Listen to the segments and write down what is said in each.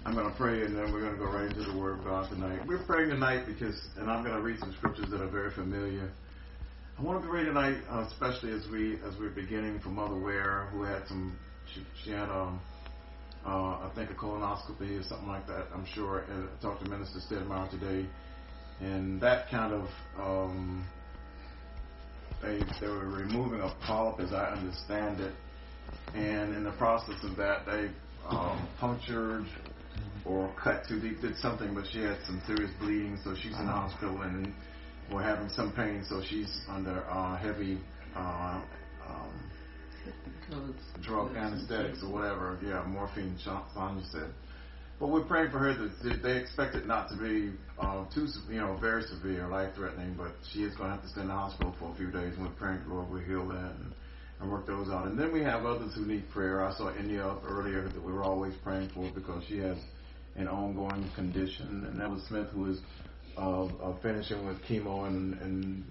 I'm going to pray, and then we're going to go right into the Word of God tonight. We're praying tonight because, and I'm going to read some scriptures that are very familiar. I want to pray tonight, especially as we're beginning for Mother Ware, who had she had I think a colonoscopy or something like that. I'm sure. And I talked to Minister Stedmeyer today, and that kind of they were removing a polyp, as I understand it, and in the process of that, they punctured or cut too deep, did something, but she had some serious bleeding, so she's in the hospital and we're having some pain, so she's under heavy drug anesthetics or whatever. Yeah, morphine, Sonia said. But we're praying for her that they expect it not to be too, very severe, life-threatening, but she is going to have to stay in the hospital for a few days, and we're praying the Lord will heal that and work those out. And then we have others who need prayer. I saw India up earlier that we were always praying for because she has an ongoing condition. And Ella Smith, who is finishing with chemo, and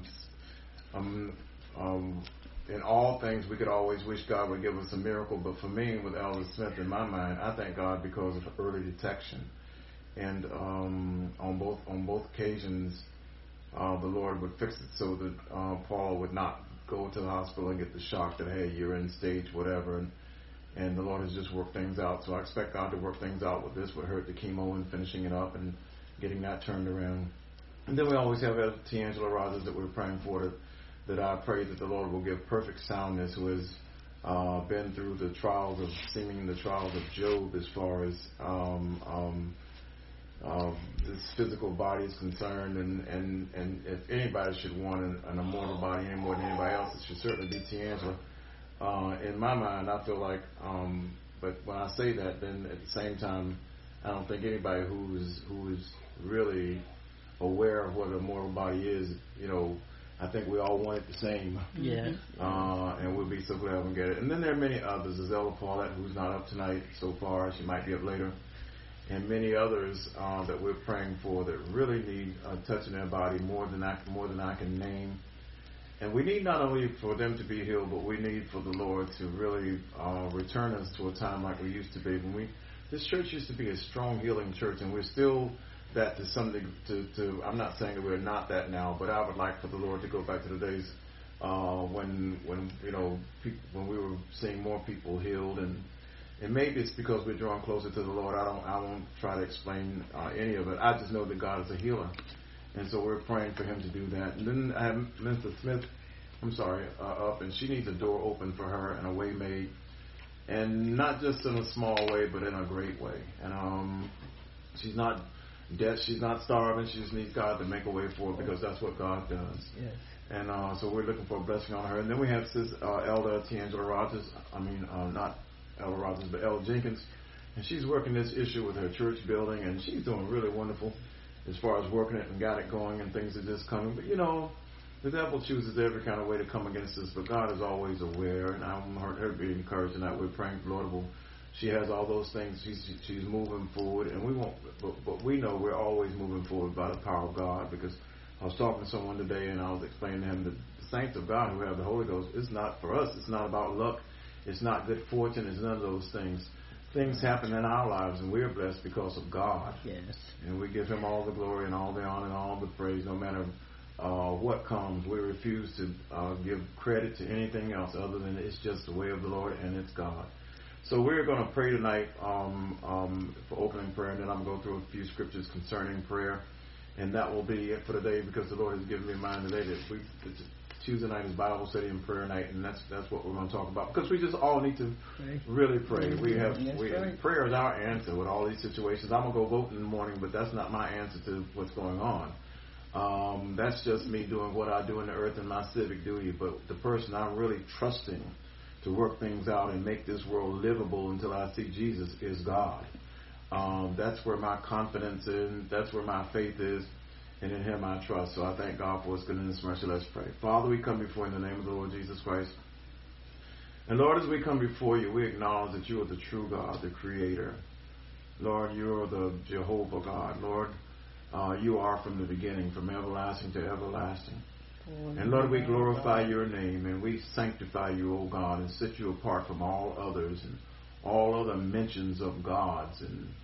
in all things we could always wish God would give us a miracle. But for me, with Ella Smith in my mind, I thank God because of early detection. And on both occasions, the Lord would fix it so that Paula would not go to the hospital and get the shock that, hey, you're in stage whatever, and the Lord has just worked things out. So I expect God to work things out with this, with her, the chemo and finishing it up and getting that turned around. And then we always have T'Angela Rogers that we're praying for, that I pray that the Lord will give perfect soundness, who has been through the trials of Job as far as this physical body is concerned, and if anybody should want an immortal body any more than anybody else, it should certainly be T'Angela. In my mind, I feel like, but when I say that, then at the same time, I don't think anybody who is really aware of what a mortal body is, I think we all want it the same. Yeah. And we'll be so glad we get it. And then there are many others. There's Ella Paulette, who's not up tonight so far. She might be up later. And many others that we're praying for that really need touching their body more than I can name. And we need not only for them to be healed, but we need for the Lord to really return us to a time like we used to be. This church used to be a strong healing church, and we're still that to some degree. I'm not saying that we're not that now, but I would like for the Lord to go back to the days when we were seeing more people healed, and maybe it's because we're drawing closer to the Lord. I won't try to explain any of it. I just know that God is a healer. And so we're praying for him to do that. And then I have Minister Smith, up, and she needs a door open for her and a way made. And not just in a small way, but in a great way. And she's not dead, she's not starving, she just needs God to make a way for her, because that's what God does. Yes. And so we're looking for a blessing on her. And then we have Elder T'Angela Rogers, not Elder Rogers, but Elder Jenkins. And she's working this issue with her church building, and she's doing really wonderful as far as working it and got it going, and things are just coming. But the devil chooses every kind of way to come against us, but God is always aware, and I want her to be encouraged in that. We're praying for Lord. She has all those things. She's moving forward, and we won't. But we know we're always moving forward by the power of God, because I was talking to someone today, and I was explaining to him that the saints of God who have the Holy Ghost, it's not for us. It's not about luck. It's not good fortune. It's none of those things. Things happen in our lives, and we're blessed because of God. Yes. And we give him all the glory and all the honor and all the praise, no matter what comes. We refuse to give credit to anything else other than it's just the way of the Lord, and it's God. So we're going to pray tonight for opening prayer, and then I'm going to go through a few scriptures concerning prayer, and that will be it for today, because the Lord has given me a mind today that Tuesday night is Bible study and prayer night, and that's what we're going to talk about, because we just all need to really pray. Prayer is our answer with all these situations. I'm going to go vote in the morning, but that's not my answer to what's going on. That's just me doing what I do in the earth and my civic duty, but the person I'm really trusting to work things out and make this world livable until I see Jesus is God. That's where my confidence is. That's where my faith is. And in him I trust. So I thank God for his goodness and his mercy. Let's pray. Father, we come before you in the name of the Lord Jesus Christ. And Lord, as we come before you, we acknowledge that you are the true God, the creator. Lord, you are the Jehovah God. Lord, you are from the beginning, from everlasting to everlasting. And Lord, we glorify your name, and we sanctify you, O God, and set you apart from all others and all other mentions of gods and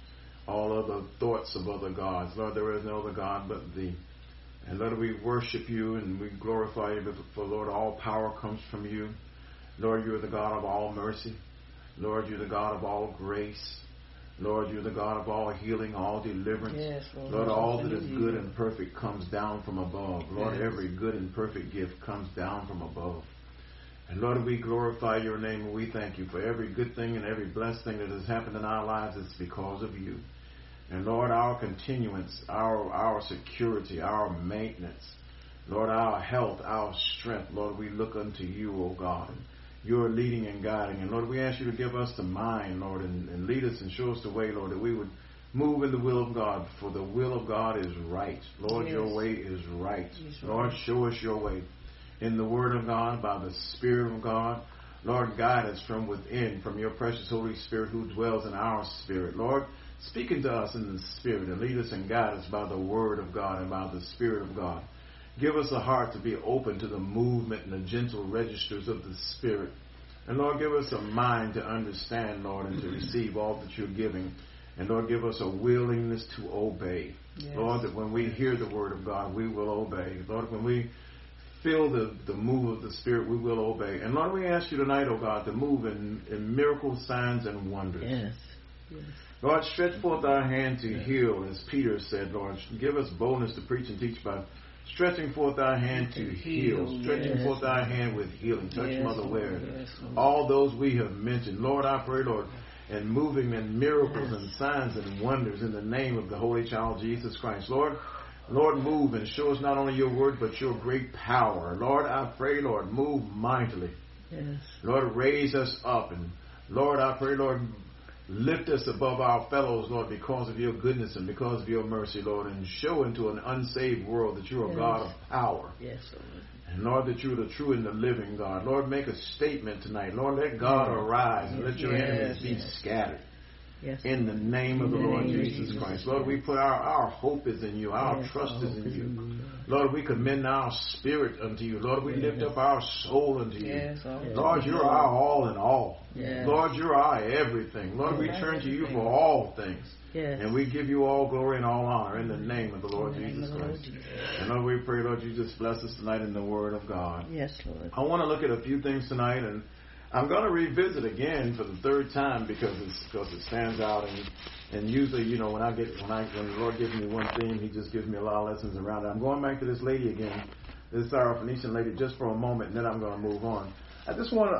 all other thoughts of other gods. Lord, there is no other God but Thee. And Lord, we worship You and we glorify You, for Lord, all power comes from You. Lord, You are the God of all mercy. Lord, You're the God of all grace. Lord, You're the God of all healing, all deliverance. Yes, Lord, all that is good and perfect comes down from above. Lord, every good and perfect gift comes down from above. And Lord, we glorify Your name and we thank You for every good thing and every blessed thing that has happened in our lives. It's because of You. And Lord, our continuance, our security, our maintenance, Lord, our health, our strength, Lord, we look unto You, O God. You're leading and guiding. And Lord, we ask You to give us the mind, Lord, and lead us and show us the way, Lord, that we would move in the will of God. For the will of God is right. Lord, Your way is right. Lord, show us Your way. In the Word of God, by the Spirit of God. Lord, guide us from within, from Your precious Holy Spirit who dwells in our spirit. Lord, speak into us in the Spirit and lead us and guide us by the Word of God and by the Spirit of God. Give us a heart to be open to the movement and the gentle registers of the Spirit. And Lord, give us a mind to understand, Lord, and to receive all that You're giving. And Lord, give us a willingness to obey. Yes. Lord, that when we hear the Word of God, we will obey. Lord, when we feel the move of the Spirit, we will obey. And Lord, we ask You tonight, oh God, to move in miracles, signs, and wonders. Yes. Yes. Lord, stretch forth Thy hand to heal, as Peter said, Lord. Give us boldness to preach and teach by stretching forth Thy hand to heal. Stretching forth Thy hand with healing. Touch Mother Ware. All those we have mentioned. Lord, I pray, Lord, and moving in miracles and signs and wonders in the name of the Holy Child Jesus Christ. Lord, move and show us not only Your word, but Your great power. Lord, I pray, Lord, move mightily. Yes. Lord, raise us up. And Lord, I pray, Lord, lift us above our fellows, Lord, because of Your goodness and because of Your mercy, Lord, and show into an unsaved world that You're a God of power. Yes, Lord. And Lord, that You're the true and the living God. Lord, make a statement tonight. Lord, let God arise and let Your enemies be scattered. Yes. In the name of the Lord Jesus Christ. Lord, we put our hope is in You. Our trust is in You. Lord, we commend our spirit unto You. Lord, we lift up our soul unto You. Lord, You're our all in all. Lord, You're our everything. Lord, we turn to You for all things. And we give You all glory and all honor in the name of the Lord Jesus Christ. And Lord, we pray, Lord, You just bless us tonight in the Word of God. Yes, Lord. I want to look at a few things tonight, and I'm going to revisit again for the third time because it stands out, and usually, you know, when the Lord gives me one theme, He just gives me a lot of lessons around it. I'm going back to this lady again, this Syrophoenician lady, just for a moment, and then I'm going to move on. I just want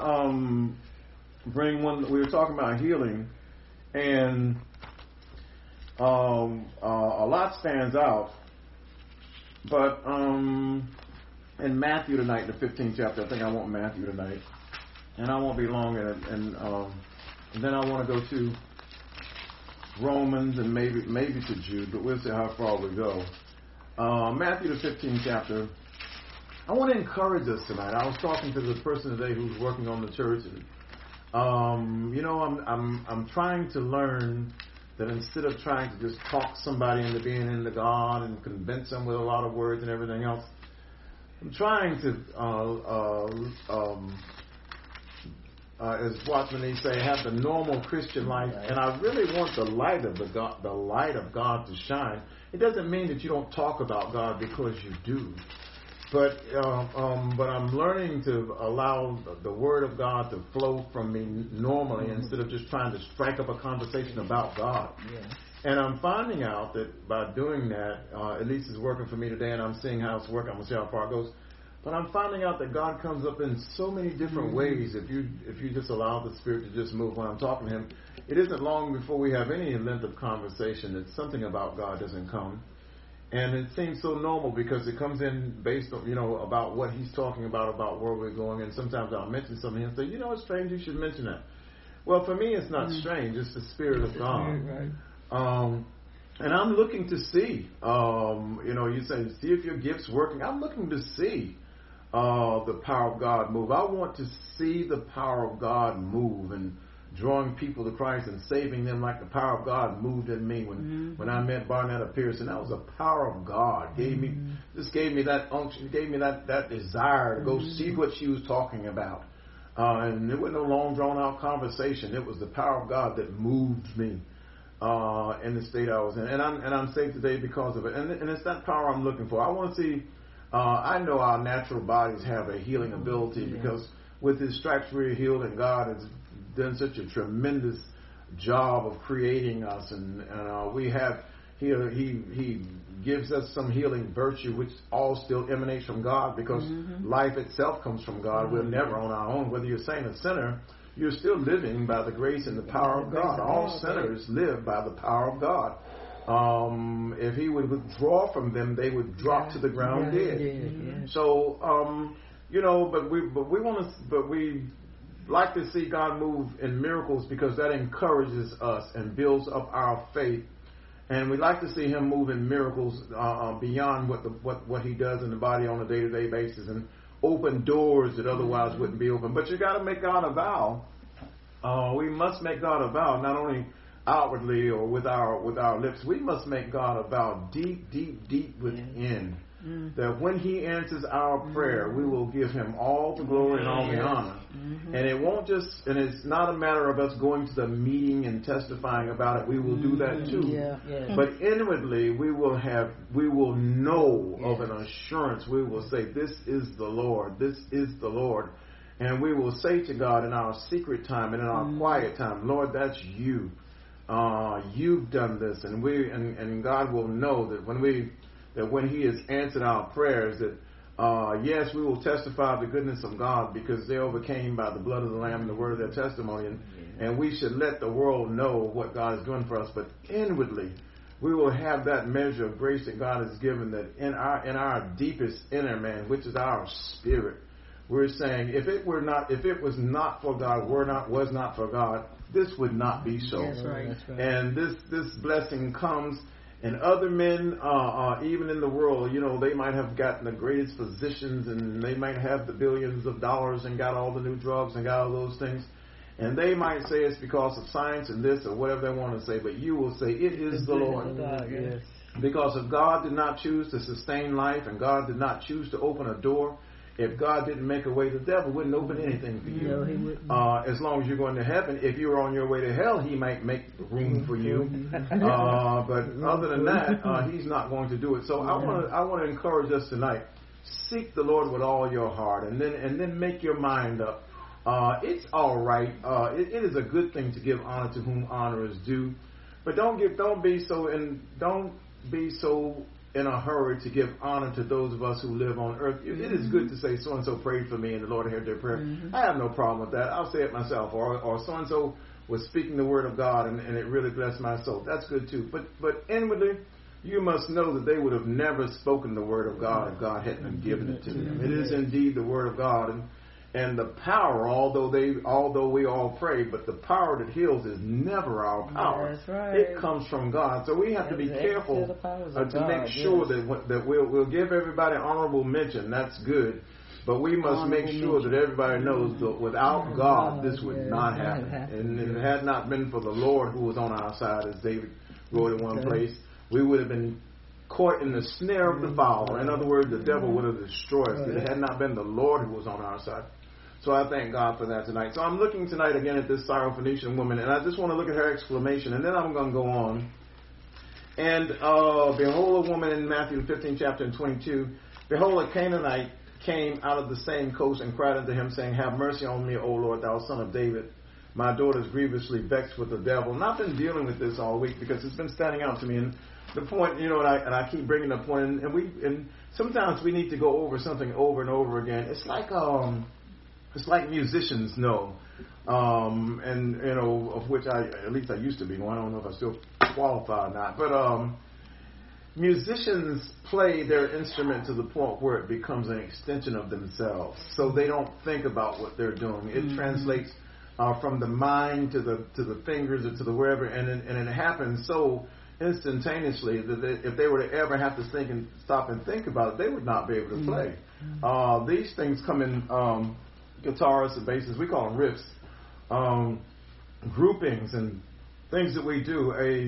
to bring one. We were talking about healing, and a lot stands out, but in Matthew tonight, the 15th chapter, I think I want Matthew tonight. And I won't be long in it. And then I want to go to Romans and maybe to Jude, but we'll see how far we go. Matthew the 15th chapter. I want to encourage us tonight. I was talking to the person today who's working on the church, and you know, I'm trying to learn that instead of trying to just talk somebody into being into God and convince them with a lot of words and everything else, I'm trying to as Watchman they say, have the normal Christian life, and I really want the light of God to shine. It doesn't mean that you don't talk about God, because you do, but I'm learning to allow the Word of God to flow from me normally instead of just trying to strike up a conversation about God. And I'm finding out that by doing that, at least it's working for me today, and I'm seeing how it's working. I'm gonna see how far it goes. But I'm finding out that God comes up in so many different ways if you just allow the Spirit to just move when I'm talking to Him. It isn't long before we have any length of conversation that something about God doesn't come. And it seems so normal because it comes in based on, you know, about what He's talking about where we're going. And sometimes I'll mention something and say, you know, it's strange, you should mention that. Well, for me, it's not strange. It's the Spirit of God. And I'm looking to see, you know, you say, see if your gift's working. I'm looking to see the power of God move. I want to see the power of God move and drawing people to Christ and saving them like the power of God moved in me when I met Barnetta Pearson. That was the power of God. Gave me that unction, gave me that desire to go see what she was talking about. And it wasn't a long drawn out conversation. It was the power of God that moved me. in the state I was in, and I'm saved today because of it. And it's that power I'm looking for. I want to see. I know our natural bodies have a healing ability because with His stripes we're healed, and God has done such a tremendous job of creating us, and we have. He gives us some healing virtue, which all still emanates from God, because life itself comes from God. We're never on our own. Whether you're saint or sinner, you're still living by the grace and the power of God. All sinners live by the power of God. If He would withdraw from them, they would drop to the ground dead. So, but we like to see God move in miracles because that encourages us and builds up our faith. And we like to see Him move in miracles beyond what He does in the body on a day-to-day basis, and open doors that otherwise wouldn't be open. But you got to make God a vow. We must make God a vow, not only outwardly or with our lips. We must make God a vow deep, deep, deep within. That when He answers our prayer, we will give Him all the glory and all the honor. And it won't just, and it's not a matter of us going to the meeting and testifying about it. We will do that too. But inwardly, we will know of an assurance. We will say, this is the Lord. This is the Lord. And we will say to God in our secret time and in our quiet time, Lord, that's you. You've done this. And God will know that when He has answered our prayers, that yes, we will testify of the goodness of God because they overcame by the blood of the Lamb and the word of their testimony. And we should let the world know what God is doing for us. But inwardly, we will have that measure of grace that God has given, that in our deepest inner man, which is our spirit, we're saying, if it was not for God, was not for God, this would not be so. That's right. And this blessing comes. And other men, even in the world, they might have gotten the greatest positions, and they might have the billions of dollars and got all the new drugs and got all those things. And they might say it's because of science and this or whatever they want to say, but you will say it is the Lord. God, yes. Because if God did not choose to sustain life and God did not choose to open a door, if God didn't make a way, the devil wouldn't open anything for you. No, he wouldn't. As long as you're going to heaven, if you were on your way to hell, he might make room for you. But other than that, he's not going to do it. So I want to encourage us tonight. Seek the Lord with all your heart, and then make your mind up. It's all right. It is a good thing to give honor to whom honor is due, but don't be so in a hurry to give honor to those of us who live on earth. It is good to say so-and-so prayed for me and the Lord heard their prayer. I have no problem with that. I'll say it myself. Or so-and-so was speaking the word of God and it really blessed my soul. That's good too. But inwardly, you must know that they would have never spoken the word of God if God hadn't given it to them. It is indeed the word of God. And the power, although we all pray, but the power that heals is never our power. That's right. It comes from God. So we have to be careful to make sure that we'll give everybody honorable mention. That's good. But we must make sure that everybody knows that without God, this would not happen. And if it had not been for the Lord who was on our side, as David wrote in one place, we would have been caught in the snare of the fowler. In other words, the devil would have destroyed us. If it had not been the Lord who was on our side. So I thank God for that tonight. So I'm looking tonight again at this Syrophoenician woman, and I just want to look at her exclamation, and then I'm going to go on. And behold, a woman in Matthew 15, chapter 22, behold, a Canaanite came out of the same coast and cried unto him, saying, have mercy on me, O Lord, thou son of David. My daughter is grievously vexed with the devil. And I've been dealing with this all week because it's been standing out to me. And the point, and I keep bringing the point, and sometimes we need to go over something over and over again. It's like musicians know, and of which at least I used to be one. I don't know if I still qualify or not, but musicians play their instrument to the point where it becomes an extension of themselves. So they don't think about what they're doing. It translates from the mind to the fingers or to the wherever, and it happens so instantaneously that if they were to ever have to stop and think about it, they would not be able to play. These things come in. Guitarists and bassists, we call them riffs, groupings and things that we do.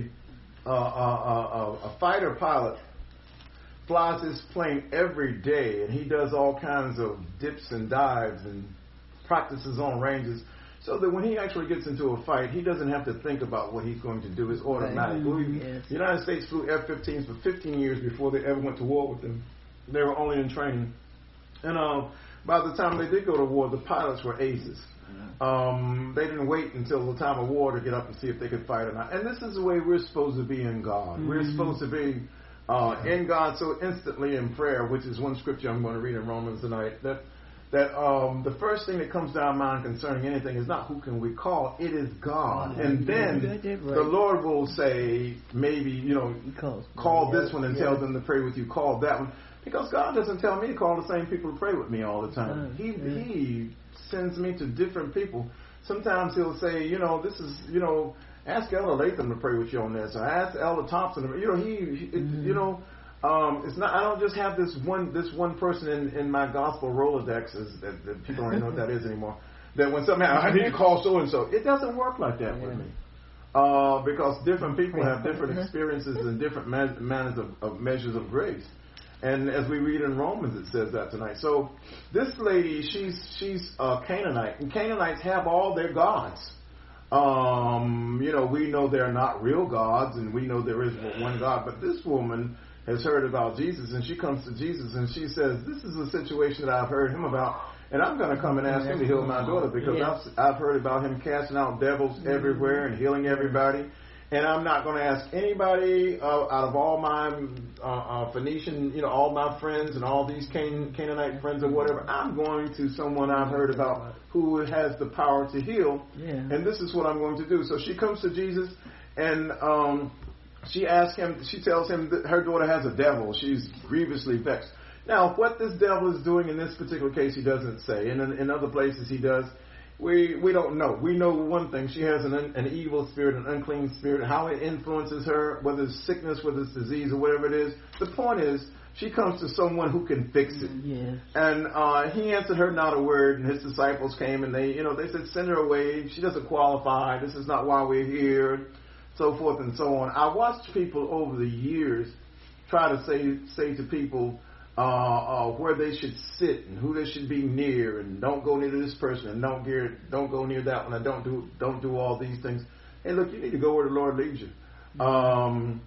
A fighter pilot flies his plane every day, and he does all kinds of dips and dives and practices on ranges so that when he actually gets into a fight, he doesn't have to think about what he's going to do. It's automatic. The United States flew F-15s for 15 years before they ever went to war with them. They were only in training. And by the time they did go to war, the pilots were aces. They didn't wait until the time of war to get up and see if they could fight or not. And this is the way we're supposed to be in God. We're supposed to be in God so instantly in prayer, which is one scripture I'm going to read in Romans tonight, that the first thing that comes to our mind concerning anything is not who can we call, it is God. And then the Lord will say, maybe, call this one and tell them to pray with you, call that one. Because God doesn't tell me to call the same people to pray with me all the time. He sends me to different people. Sometimes he'll say, this is, ask Elder Latham to pray with you on this, or ask Elder Thompson. It's not. I don't just have this one person in my gospel Rolodex that people don't even know what that is anymore. That when something happens, I need to call so and so. It doesn't work like that with me, because different people have different experiences and different manners of measures of grace. And as we read in Romans, it says that tonight. So this lady, she's a Canaanite, and Canaanites have all their gods. We know they're not real gods, and we know there is but one God. But this woman has heard about Jesus, and she comes to Jesus, and she says, this is a situation that I've heard him about, and I'm going to come and ask him to heal my daughter, because I've heard about him casting out devils everywhere and healing everybody. And I'm not going to ask anybody out of all my Phoenician, all my friends and all these Canaanite friends or whatever. I'm going to someone I've heard about who has the power to heal. Yeah. And this is what I'm going to do. So she comes to Jesus, and she asks him, she tells him that her daughter has a devil. She's grievously vexed. Now, what this devil is doing in this particular case, he doesn't say. In other places, he does. We don't know. We know one thing. She has an evil spirit, an unclean spirit, how it influences her, whether it's sickness, whether it's disease, or whatever it is. The point is, she comes to someone who can fix it. Yes. And he answered her not a word, and his disciples came, and they said, send her away. She doesn't qualify. This is not why we're here, so forth and so on. I watched people over the years try to say to people, where they should sit and who they should be near, and don't go near this person, and don't go near that one, and don't do all these things. Hey, look, you need to go where the Lord leads you. And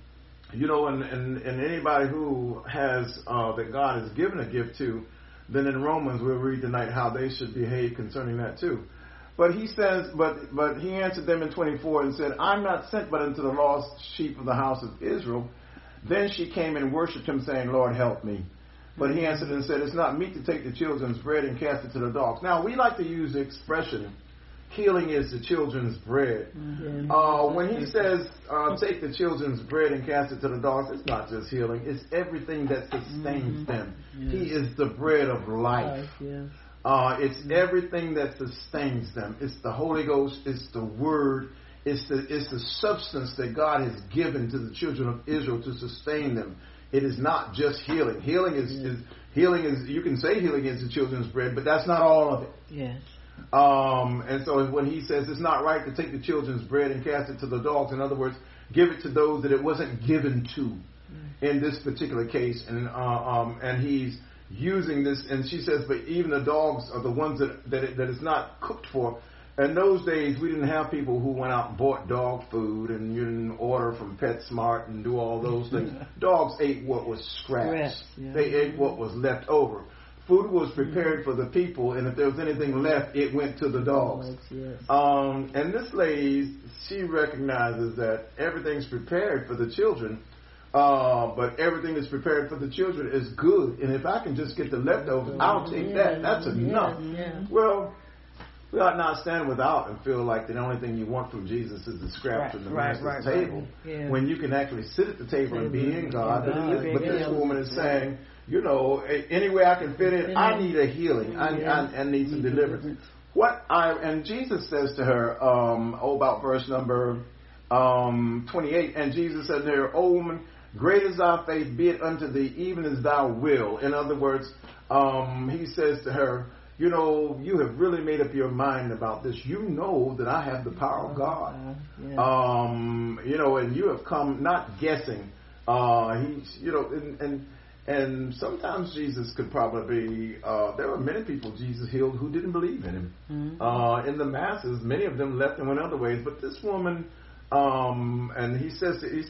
anybody who has that God has given a gift to, then in Romans we'll read tonight how they should behave concerning that too. But he says, but he answered them in 24 and said, I'm not sent but unto the lost sheep of the house of Israel. Then she came and worshipped him, saying, Lord, help me. But he answered and said, it's not meet to take the children's bread and cast it to the dogs. Now, we like to use the expression, healing is the children's bread. Mm-hmm. When he says, take the children's bread and cast it to the dogs, it's not just healing. It's everything that sustains them. Yes. He is the bread of life. Yes. It's everything that sustains them. It's the Holy Ghost. It's the Word. It's the substance that God has given to the children of Israel to sustain them. It is not just healing. Healing is you can say healing is the children's bread, but that's not all of it. Yes. And so when he says it's not right to take the children's bread and cast it to the dogs, in other words, give it to those that it wasn't given to in this particular case, and he's using this, and she says, but even the dogs are the ones that it's not cooked for. In those days, we didn't have people who went out and bought dog food, and you didn't order from PetSmart and do all those things. Dogs ate what was scraps. Yeah. They ate what was left over. Food was prepared for the people, and if there was anything left, it went to the dogs. Yes. And this lady, she recognizes that everything's prepared for the children, but everything that's prepared for the children is good. And if I can just get the leftovers, I'll take that. That's enough. Yeah. Well, we ought not stand without and feel like the only thing you want from Jesus is the scraps from the master's table. Yeah. When you can actually sit at the table and be in God. But this woman is saying, any way I can fit in, I need a healing. I need some deliverance. And Jesus says to her, about verse number 28, and Jesus said to her, O woman, great is thy faith, be it unto thee, even as thou will. In other words, he says to her, you have really made up your mind about this. You know that I have the power of God. And you have come not guessing. And sometimes Jesus could probably there were many people Jesus healed who didn't believe in him. In the masses, many of them left and went other ways. But this woman, and he says to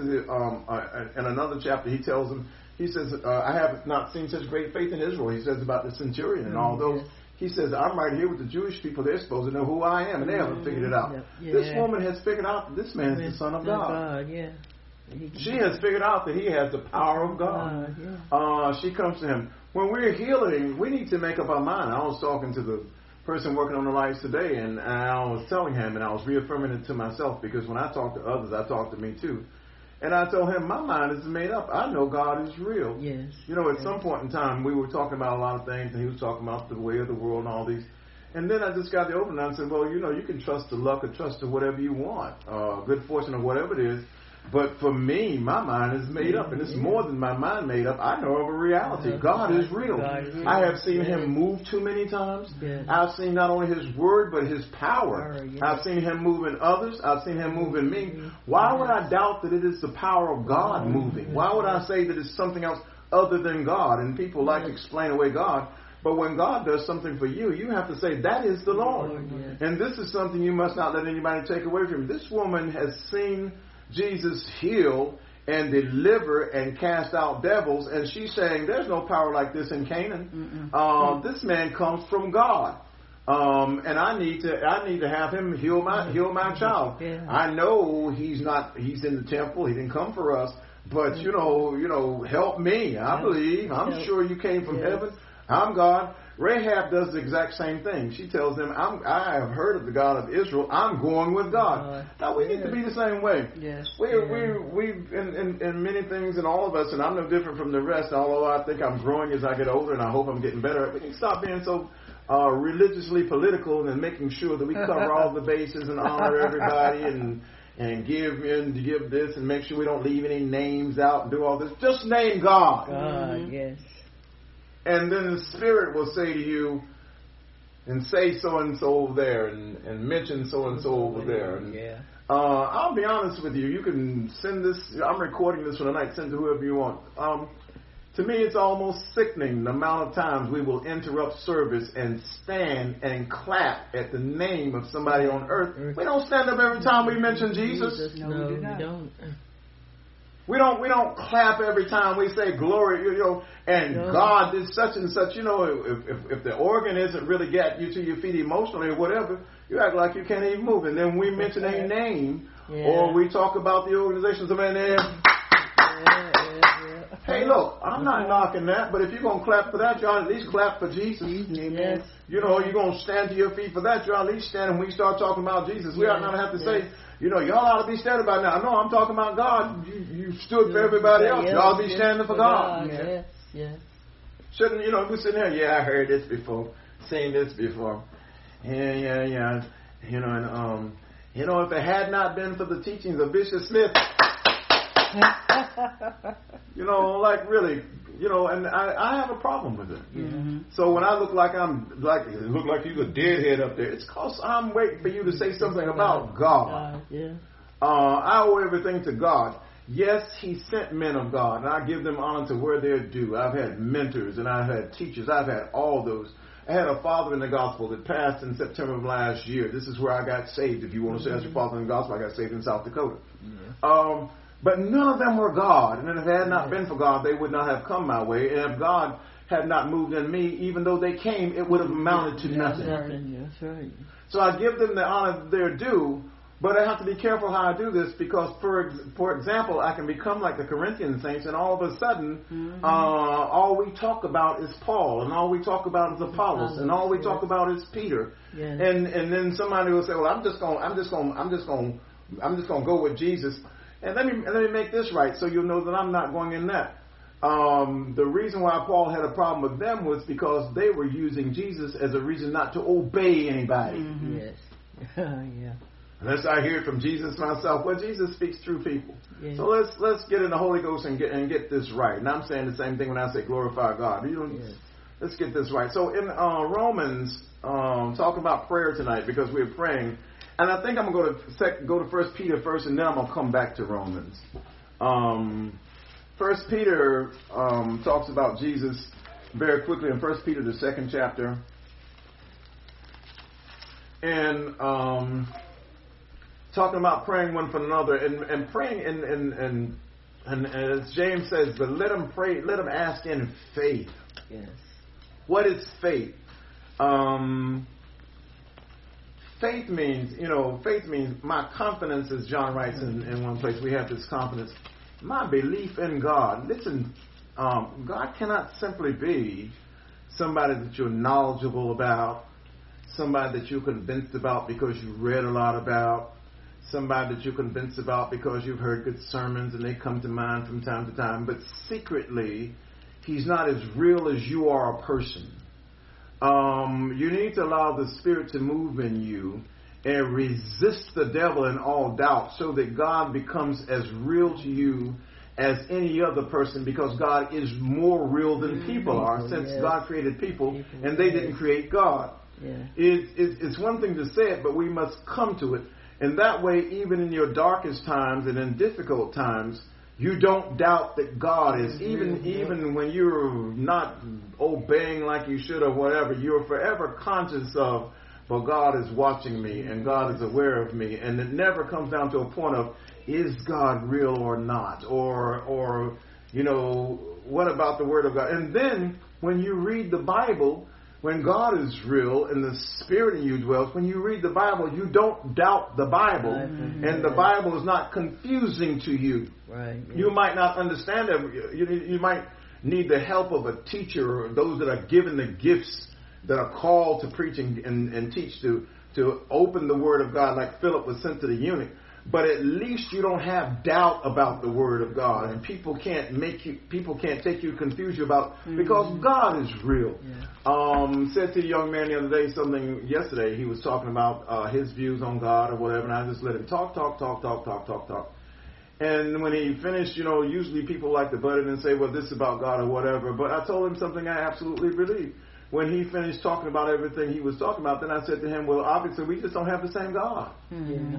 in another chapter, he tells him, he says, I have not seen such great faith in Israel. He says about the centurion and all those. Yes. He says, I'm right here with the Jewish people. They're supposed to know who I am, and they haven't figured it out. Yeah. This woman has figured out that this man is the Son of God. Yeah. She has figured out that he has the power of God. She comes to him. When we're healing, we need to make up our mind. I was talking to the person working on the lives today, and I was telling him, and I was reaffirming it to myself, because when I talk to others, I talk to me too. And I told him, my mind is made up. I know God is real. Yes. You know, at some point in time, we were talking about a lot of things, and he was talking about the way of the world and all these. And then I just got the opening and I said, well, you know, you can trust the luck or trust to whatever you want, good fortune or whatever it is. But for me, my mind is made up, and it's more than my mind made up. I know of a reality. God is real. I have seen him move too many times. I've seen not only his word, but his power. I've seen him move in others. I've seen him move in me. Why would I doubt that it is the power of God moving? Why would I say that it's something else other than God? And people like to explain away God. But when God does something for you, you have to say, that is the Lord. And this is something you must not let anybody take away from you. This woman has seen Jesus heal and deliver and cast out devils, and she's saying there's no power like this in Canaan. This man comes from God, and I need to have him heal my child. I know he's in the temple. He didn't come for us, but you know, help me. I believe. I'm sure you came from heaven. I'm God. Rahab does the exact same thing. She tells them, I have heard of the God of Israel. I'm going with God. Now, we need to be the same way. Yes. We've in many things, and all of us, and I'm no different from the rest, although I think I'm growing as I get older, and I hope I'm getting better. We need to stop being so religiously political and making sure that we cover all the bases and honor everybody and give this and make sure we don't leave any names out and do all this. Just name God. God, yes. And then the Spirit will say to you, and say so-and-so over there, and mention so-and-so over there. And, I'll be honest with you. You can send this. I'm recording this for tonight. Send it to whoever you want. To me, it's almost sickening the amount of times we will interrupt service and stand and clap at the name of somebody on earth. We don't stand up every time we mention Jesus. No, we don't. We don't clap every time we say glory, God did such and such. If the organ isn't really got you to your feet emotionally or whatever, you act like you can't even move. And then we mention a name, or we talk about the organizations of an name. Hey, look, I'm not knocking that, but if you're going to clap for that, you ought to at least clap for Jesus. Yes. You're going to stand to your feet for that, you ought to at least stand when we start talking about Jesus. We ought not have to say, y'all ought to be standing about now. No, I'm talking about God. You stood for everybody else. You ought to be standing for God. Yes. Shouldn't, we're sitting here, I heard this before, seen this before. Yeah. If it had not been for the teachings of Bishop Smith, really, and I have a problem with it. Mm-hmm. So when I look like you're a deadhead up there, it's because I'm waiting for you to say something about God. I owe everything to God. Yes, he sent men of God, and I give them honor to where they're due. I've had mentors, and I've had teachers. I've had all those. I had a father in the gospel that passed in September of last year. This is where I got saved. If you want to say as your father in the gospel, I got saved in South Dakota. Mm-hmm. But none of them were God. And if it had not been for God, they would not have come my way. And if God had not moved in me, even though they came, it would have amounted to nothing. That's right. So I give them the honor they're due, but I have to be careful how I do this because, for example, I can become like the Corinthian saints, and all of a sudden, all we talk about is Paul, and all we talk about is Apollos, and all we talk about is Peter. Yes. And then somebody will say, well, I'm just going to go with Jesus. And let me make this right so you'll know that I'm not going in that. The reason why Paul had a problem with them was because they were using Jesus as a reason not to obey anybody. Mm-hmm. Yes. Yeah. Unless I hear it from Jesus myself. Well, Jesus speaks through people. Yes. So let's get in the Holy Ghost and get this right. And I'm saying the same thing when I say glorify God. Let's get this right. So in Romans, talk about prayer tonight because we're praying. And I think I'm going to go to 1 Peter first, and then I'm going to come back to Romans. First Peter talks about Jesus very quickly in First Peter, the 2nd chapter. And talking about praying one for another and praying and as James says, but let them pray, let them ask in faith. Yes. What is faith? Faith means my confidence, as John writes in one place, we have this confidence. My belief in God. Listen, God cannot simply be somebody that you're knowledgeable about, somebody that you're convinced about because you read a lot about, somebody that you're convinced about because you've heard good sermons and they come to mind from time to time. But secretly, He's not as real as you are a person. You need to allow the Spirit to move in you and resist the devil in all doubt so that God becomes as real to you as any other person, because God is more real than people are, since God created people and they didn't create God. Yeah. It's one thing to say it, but we must come to it. And that way, even in your darkest times and in difficult times, you don't doubt that God is, even when you're not obeying like you should or whatever, you're forever conscious of, but God is watching me and God is aware of me. And it never comes down to a point of, is God real or not? Or what about the Word of God? And then when you read the Bible, when God is real and the Spirit in you dwells, when you read the Bible, you don't doubt the Bible. And the Bible is not confusing to you. Right. Yeah. You might not understand it. You might need the help of a teacher or those that are given the gifts that are called to preach and teach to open the Word of God, like Philip was sent to the eunuch. But at least you don't have doubt about the Word of God, and people can't take you, confuse you about, because God is real. Yeah. Said to the young man the other day something yesterday. He was talking about his views on God or whatever, and I just let him talk. And when he finished, usually people like to butt in and say, well, this is about God or whatever. But I told him something I absolutely believe. When he finished talking about everything he was talking about, then I said to him, well, obviously we just don't have the same God. Mm-hmm.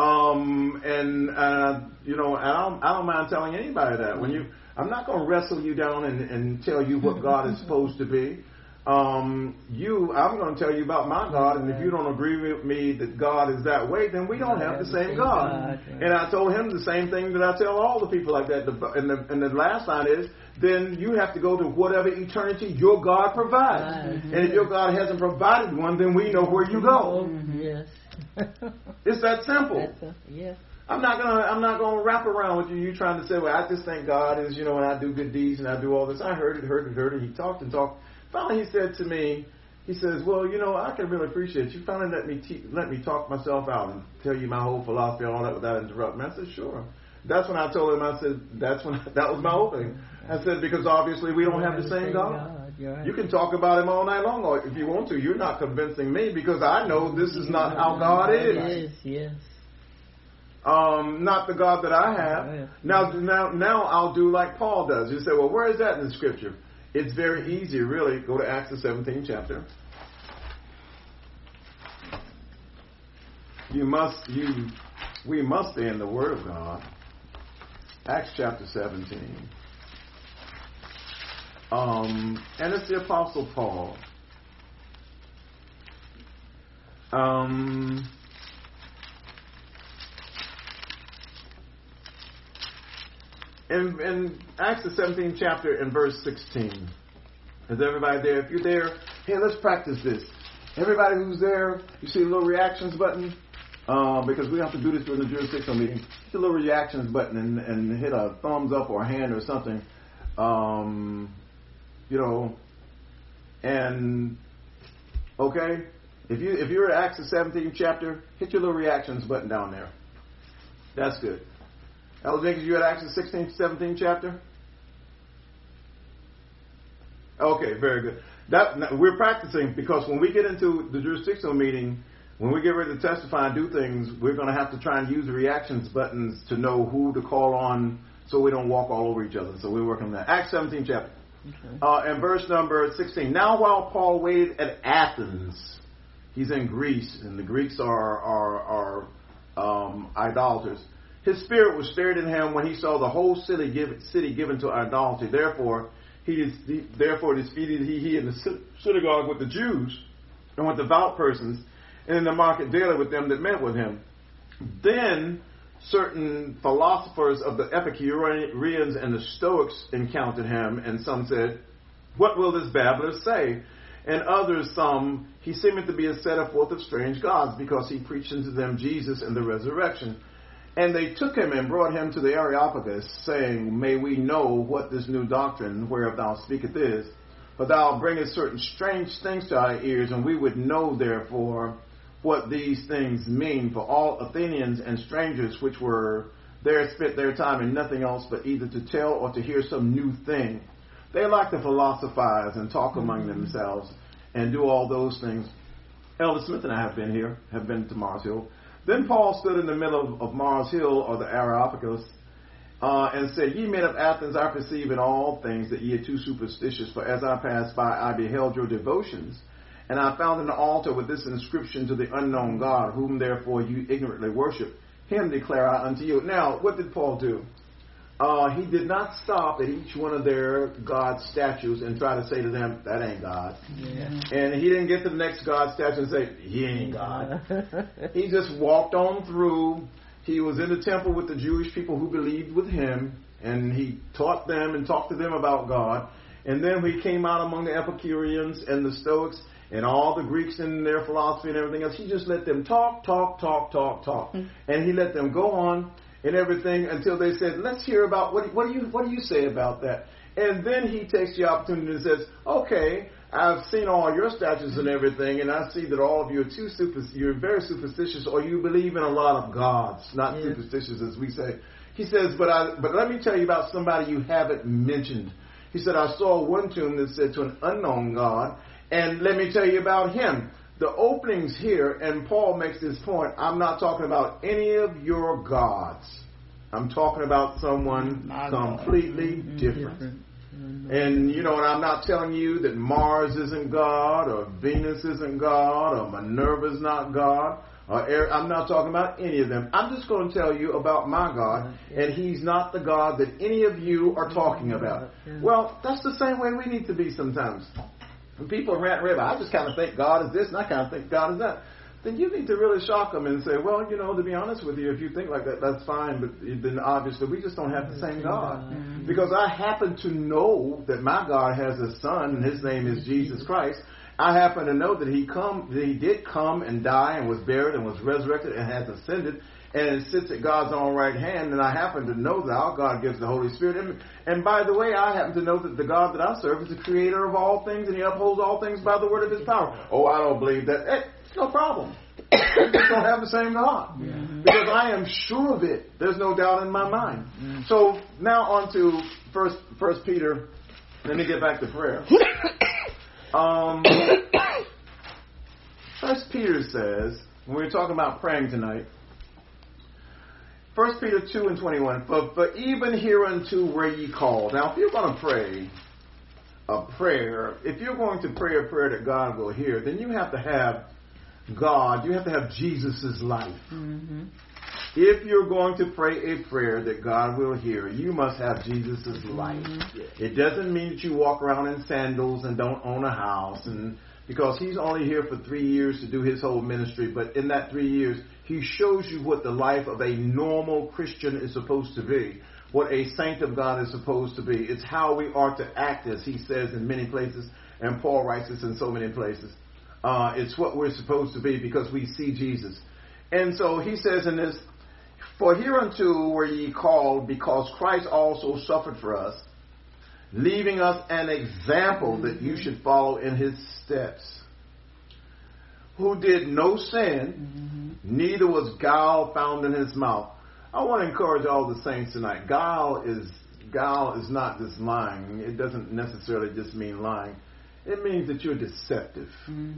I don't mind telling anybody that. I'm not going to wrestle you down and tell you what God is supposed to be. I'm going to tell you about my God, and if you don't agree with me that God is that way, then we don't have the same God. And I told him the same thing that I tell all the people like that. And the last line is, then you have to go to whatever eternity your God provides. And if your God hasn't provided one, then we know where you go. Yes. It's that simple. Yeah. I'm not gonna wrap around with you. You trying to say, well, I just think God is, and I do good deeds and I do all this. I heard it. He talked and talked. Finally, he said to me, he says, well, I can really appreciate you finally let me talk myself out and tell you my whole philosophy and all that without interrupting. I said, sure. That's when I told him. I said, that was my opening. I said, because obviously we don't have the same God. Right. You can talk about him all night long, or if you want to. You're not convincing me, because I know this is not how God is. Yes. Not the God that I have. Now I'll do like Paul does. You say, well, where is that in the Scripture? It's very easy, really. Go to Acts the 17th chapter. We must stay in the Word of God. Acts chapter 17. And it's the Apostle Paul. In Acts the 17th chapter in verse 16. Is everybody there? If you're there, hey, let's practice this. Everybody who's there, you see the little reactions button? Because we have to do this during the jurisdictional meeting. Hit the little reactions button and hit a thumbs up or a hand or something. And okay, if you're at Acts the 17th chapter, hit your little reactions button down there. That's good. Elder, you at Acts the 16th, 17th chapter? Okay, very good. We're practicing, because when we get into the jurisdictional meeting, when we get ready to testify and do things, we're going to have to try and use the reactions buttons to know who to call on, so we don't walk all over each other. So we're working on that. Acts 17th chapter. Okay. And verse number 16. Now while Paul waited at Athens, he's in Greece, and the Greeks are idolaters. His spirit was stirred in him when he saw the whole city given to idolatry. Therefore disputed he in the synagogue with the Jews and with devout persons, and in the market daily with them that met with him. Then certain philosophers of the Epicureans and the Stoics encountered him, and some said, "What will this babbler say?" And others, some, "He seemeth to be a setter forth of strange gods, because he preached unto them Jesus and the resurrection." And they took him and brought him to the Areopagus, saying, "May we know what this new doctrine whereof thou speakest is? For thou bringest certain strange things to our ears, and we would know therefore what these things mean. For all Athenians and strangers which were there spent their time in nothing else but either to tell or to hear some new thing. They like to philosophize and talk among themselves and do all those things." Elder Smith and I have been to Mars Hill. Then Paul stood in the middle of Mars Hill, or the Areopagus, and said, "Ye men of Athens, I perceive in all things that ye are too superstitious. For as I passed by, I beheld your devotions, and I found an altar with this inscription: to the unknown God, whom therefore you ignorantly worship. Him declare I unto you." Now, what did Paul do? He did not stop at each one of their God statues and try to say to them, "That ain't God." Yeah. And he didn't get to the next God statue and say, "He ain't God." He just walked on through. He was in the temple with the Jewish people who believed with him, and he taught them and talked to them about God. And then he came out among the Epicureans and the Stoics and all the Greeks in their philosophy and everything else. He just let them talk. And he let them go on and everything until they said, "Let's hear about what do you say about that?" And then he takes the opportunity and says, "Okay, I've seen all your statues and everything, and I see that all of you are you're very superstitious, or you believe in a lot of gods, not superstitious as we say." He says, but let me tell you about somebody you haven't mentioned." He said, "I saw one tomb that said to an unknown God, and let me tell you about him." The openings here, and Paul makes this point, I'm not talking about any of your gods. I'm talking about someone completely different. And, and I'm not telling you that Mars isn't God, or Venus isn't God, or Minerva's not God, or I'm not talking about any of them. I'm just going to tell you about my God, and he's not the God that any of you are talking about. Well, that's the same way we need to be sometimes. When people rant, I just kind of think God is this, and I kind of think God is that. Then you need to really shock them and say, "Well, to be honest with you, if you think like that, that's fine, but then obviously we just don't have the same God." Because I happen to know that my God has a son, and his name is Jesus Christ. I happen to know that he did come and die and was buried and was resurrected and has ascended and sits at God's own right hand. And I happen to know that our God gives the Holy Spirit. And by the way, I happen to know that the God that I serve is the creator of all things, and he upholds all things by the word of his power. Oh, I don't believe that. It's no problem. We just don't have the same God. Because I am sure of it. There's no doubt in my mind. So now on to First Peter. Let me get back to prayer. First Peter says, when we're talking about praying tonight, 1 Peter 2:21, for even hereunto were ye called. Now, if you're going to pray a prayer, if you're going to pray a prayer that God will hear, then you have to have God, you have to have Jesus' life. If you're going to pray a prayer that God will hear, you must have Jesus' life. It doesn't mean that you walk around in sandals and don't own a house, and because he's only here for 3 years to do his whole ministry, but in that 3 years, he shows you what the life of a normal Christian is supposed to be, what a saint of God is supposed to be. It's how we are to act, as he says in many places, and Paul writes this in so many places. It's what we're supposed to be because we see Jesus. And so he says in this, for hereunto were ye called, because Christ also suffered for us, leaving us an example that you should follow in his steps, who did no sin, neither was guile found in his mouth. I want to encourage all the saints tonight. Guile is not just lying. It doesn't necessarily just mean lying. It means that you're deceptive.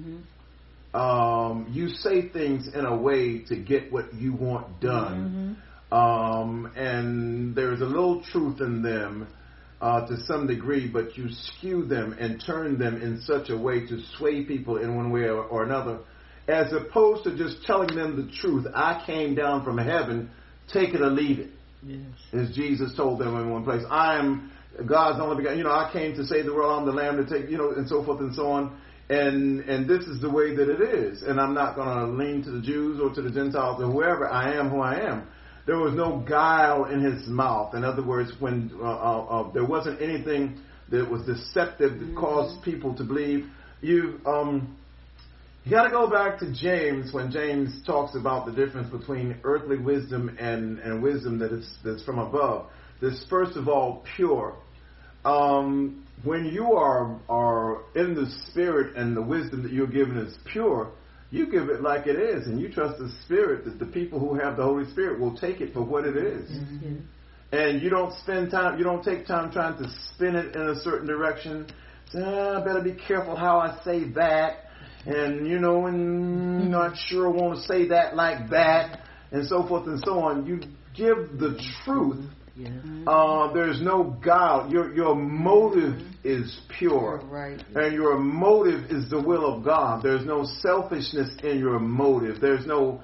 You say things in a way to get what you want done. And there's a little truth in them to some degree, but you skew them and turn them in such a way to sway people in one way or another, as opposed to just telling them the truth. I came down from heaven take it or leave it. Yes. As Jesus told them in one place, I am God's only begotten. I came to save the world. I'm the Lamb to take, and so forth and so on. And this is the way that it is. And I'm not going to lean to the Jews or to the Gentiles or whoever. I am who I am. There was no guile in his mouth. In other words, when there wasn't anything that was deceptive that caused people to believe. You got to go back to James when James talks about the difference between earthly wisdom and wisdom that's from above. This, first of all, pure. When you are in the Spirit and the wisdom that you're given is pure, you give it like it is, and you trust the Spirit that the people who have the Holy Spirit will take it for what it is. Mm-hmm. And you don't take time trying to spin it in a certain direction. Say, I better be careful how I say that. And, and not sure want to say that like that, and so forth and so on. You give the truth. Yeah. There's no guile. Your motive is pure. Right. And your motive is the will of God. There's no selfishness in your motive. There's no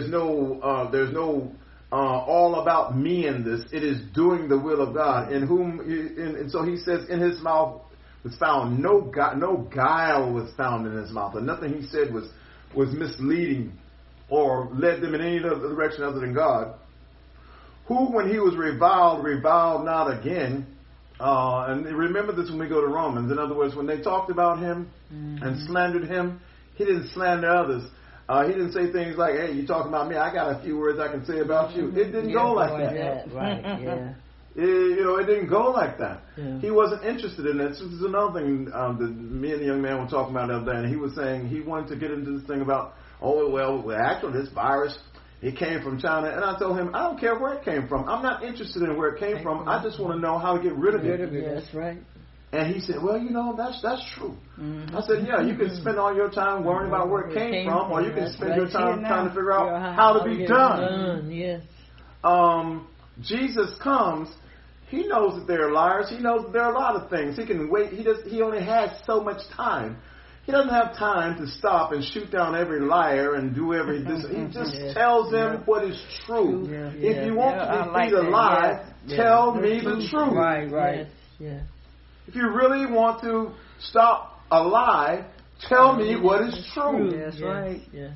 all about me in this. It is doing the will of God. And so he says, in his mouth was found no guile was found in his mouth, and nothing he said was misleading or led them in any other direction other than God. Who, when he was reviled not again. And remember this when we go to Romans. In other words, when they talked about him and slandered him, he didn't slander others. He didn't say things like, hey, you talking about me, I got a few words I can say about you. It didn't go like that. Right, yeah. It didn't go like that. Yeah. He wasn't interested in it. This is another thing that me and the young man were talking about the other day, and he was saying he wanted to get into this thing about, actually this virus, it came from China. And I told him, I don't care where it came from. I'm not interested in where it came from. I just want to know how to get rid of it. That's right. And he said, well, that's true. Mm-hmm. I said, yeah, you can spend all your time worrying about where it came from, or you can spend your time trying to figure out how to be done. Yes. Jesus comes. He knows that there are liars. He knows that there are a lot of things. He can wait. He only has so much time. He doesn't have time to stop and shoot down every liar and do every this. He just tells them what is true. Yeah. If you want to defeat a lie, tell me the truth. Right. Yes. If you really want to stop a lie, tell me what is true. That's right. Yes.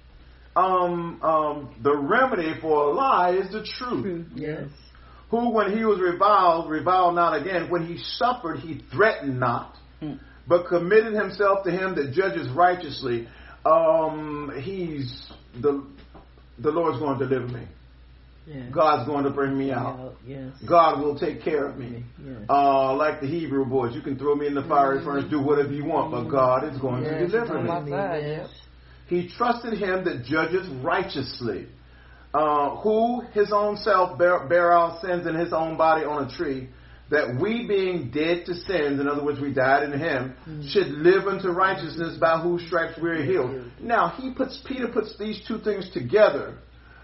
The remedy for a lie is the truth. Yes. Who, when he was reviled not again. When he suffered, he threatened not, but committed himself to him that judges righteously. He's the Lord's going to deliver me. Yeah. God's going to bring me out. Yes. God will take care of me. Yes. Like the Hebrew boys, you can throw me in the fiery furnace, do whatever you want, but God is going to deliver me. Yes. He trusted him that judges righteously, who his own self bare our sins in his own body on a tree, that we being dead to sins, in other words, we died in him, should live unto righteousness, by whose stripes we are healed. Now, Peter puts these two things together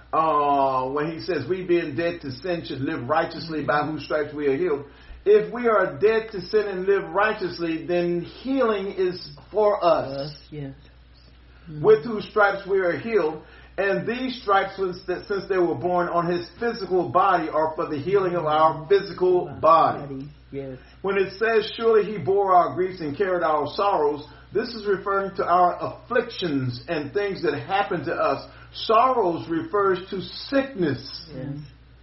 when he says we being dead to sin should live righteously, by whose stripes we are healed. If we are dead to sin and live righteously, then healing is for us. Yes. With whose stripes we are healed. And these stripes, since they were born on his physical body, are for the healing of our physical body. Yes. When it says, surely he bore our griefs and carried our sorrows, this is referring to our afflictions and things that happen to us. Sorrows refers to sickness. Yes.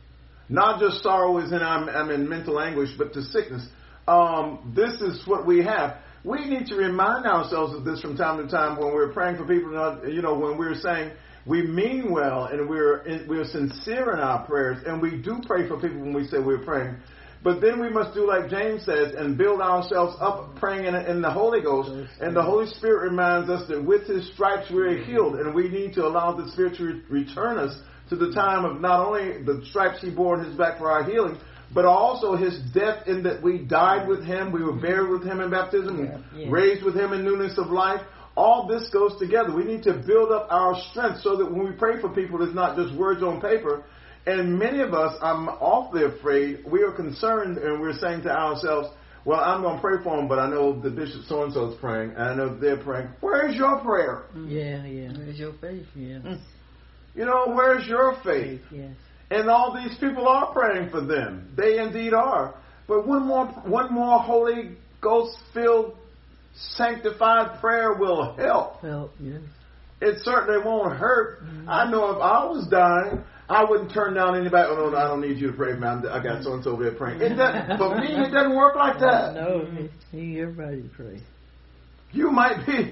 Not just sorrow as in I'm in mental anguish, but to sickness. This is what we have. We need to remind ourselves of this from time to time when we're praying for people. When we're saying we mean well and we're sincere in our prayers, and we do pray for people when we say we're praying. But then we must do like James says and build ourselves up praying in the Holy Ghost. And the Holy Spirit reminds us that with his stripes we're healed, and we need to allow the Spirit to return us to the time of not only the stripes he bore on his back for our healing, but also his death, in that we died with him, we were buried with him in baptism, raised with him in newness of life. All this goes together. We need to build up our strength so that when we pray for people, it's not just words on paper. And many of us, I'm awfully afraid, we are concerned and we're saying to ourselves, well, I'm going to pray for them, but I know the bishop so-and-so is praying, and I know they're praying. Where's your prayer? Yeah. Where's your faith? Yeah. Where's your faith? Yes. And all these people are praying for them. They indeed are. But one more Holy Ghost-filled, sanctified prayer will help. Help, yes. It certainly won't hurt. Mm-hmm. I know if I was dying, I wouldn't turn down anybody. Oh, no, I don't need you to pray, man. I got so-and-so over there praying. For me, it doesn't work like that. No, he everybody to pray. You might be,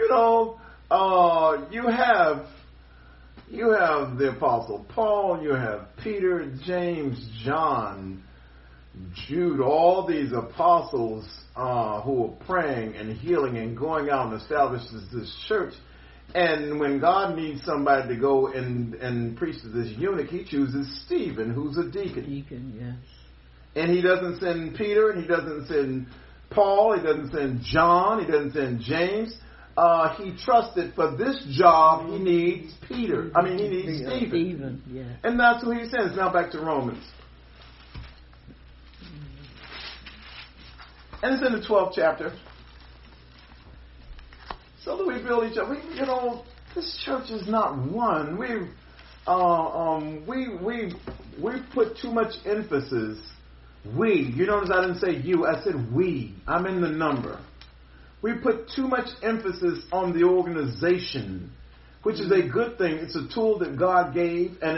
you have the Apostle Paul, you have Peter, James, John, Jude, all these apostles who are praying and healing and going out and establishing this church. And when God needs somebody to go and preach to this eunuch, he chooses Stephen, who's a deacon. Deacon, yes. And he doesn't send Peter, and he doesn't send Paul, he doesn't send John, he doesn't send James. He trusted for this job, he needs Peter. I mean, he needs Stephen. Yeah. And that's who he sends. Now back to Romans. And it's in the 12th chapter. So that we build each other. This church is not one. We put too much emphasis. We. You notice I didn't say you. I said we. I'm in the number. We put too much emphasis on the organization, which is a good thing. It's a tool that God gave, and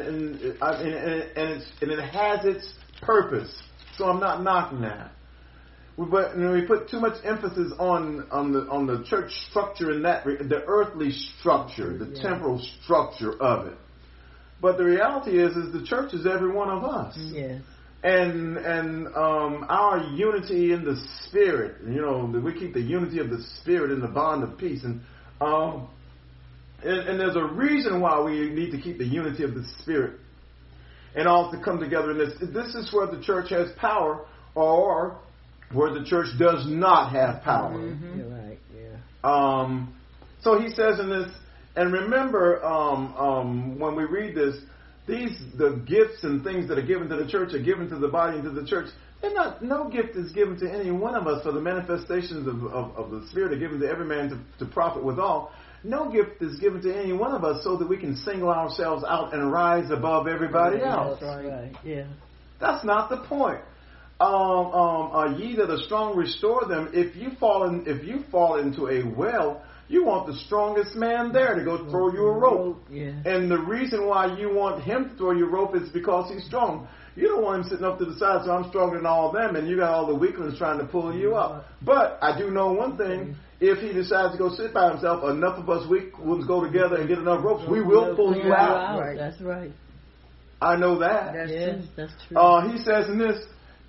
it has its purpose. So I'm not knocking that. We put too much emphasis on the church structure and the earthly structure, the temporal structure of it. But the reality is the church is every one of us. Yes. And our unity in the Spirit, we keep the unity of the Spirit in the bond of peace. And there's a reason why we need to keep the unity of the Spirit and all to come together in this. This is where the church has power, or where the church does not have power. Mm-hmm. You're right, yeah. So he says in this, and remember, when we read this, the gifts and things that are given to the church are given to the body and to the church. No gift is given to any one of us, for the manifestations of the Spirit are given to every man to profit withal. No gift is given to any one of us so that we can single ourselves out and rise above everybody else. That's right, yeah. That's not the point. Ye that are strong, restore them. If you fall into a well, you want the strongest man there to go throw you a rope. Yeah. And the reason why you want him to throw you a rope is because he's strong. You don't want him sitting up to the side, so I'm stronger than all of them, and you got all the weaklings trying to pull you up. But I do know one thing. If he decides to go sit by himself, enough of us weak ones go together and get enough ropes, we will pull you out. Right. That's right. I know that. That's true. He says in this,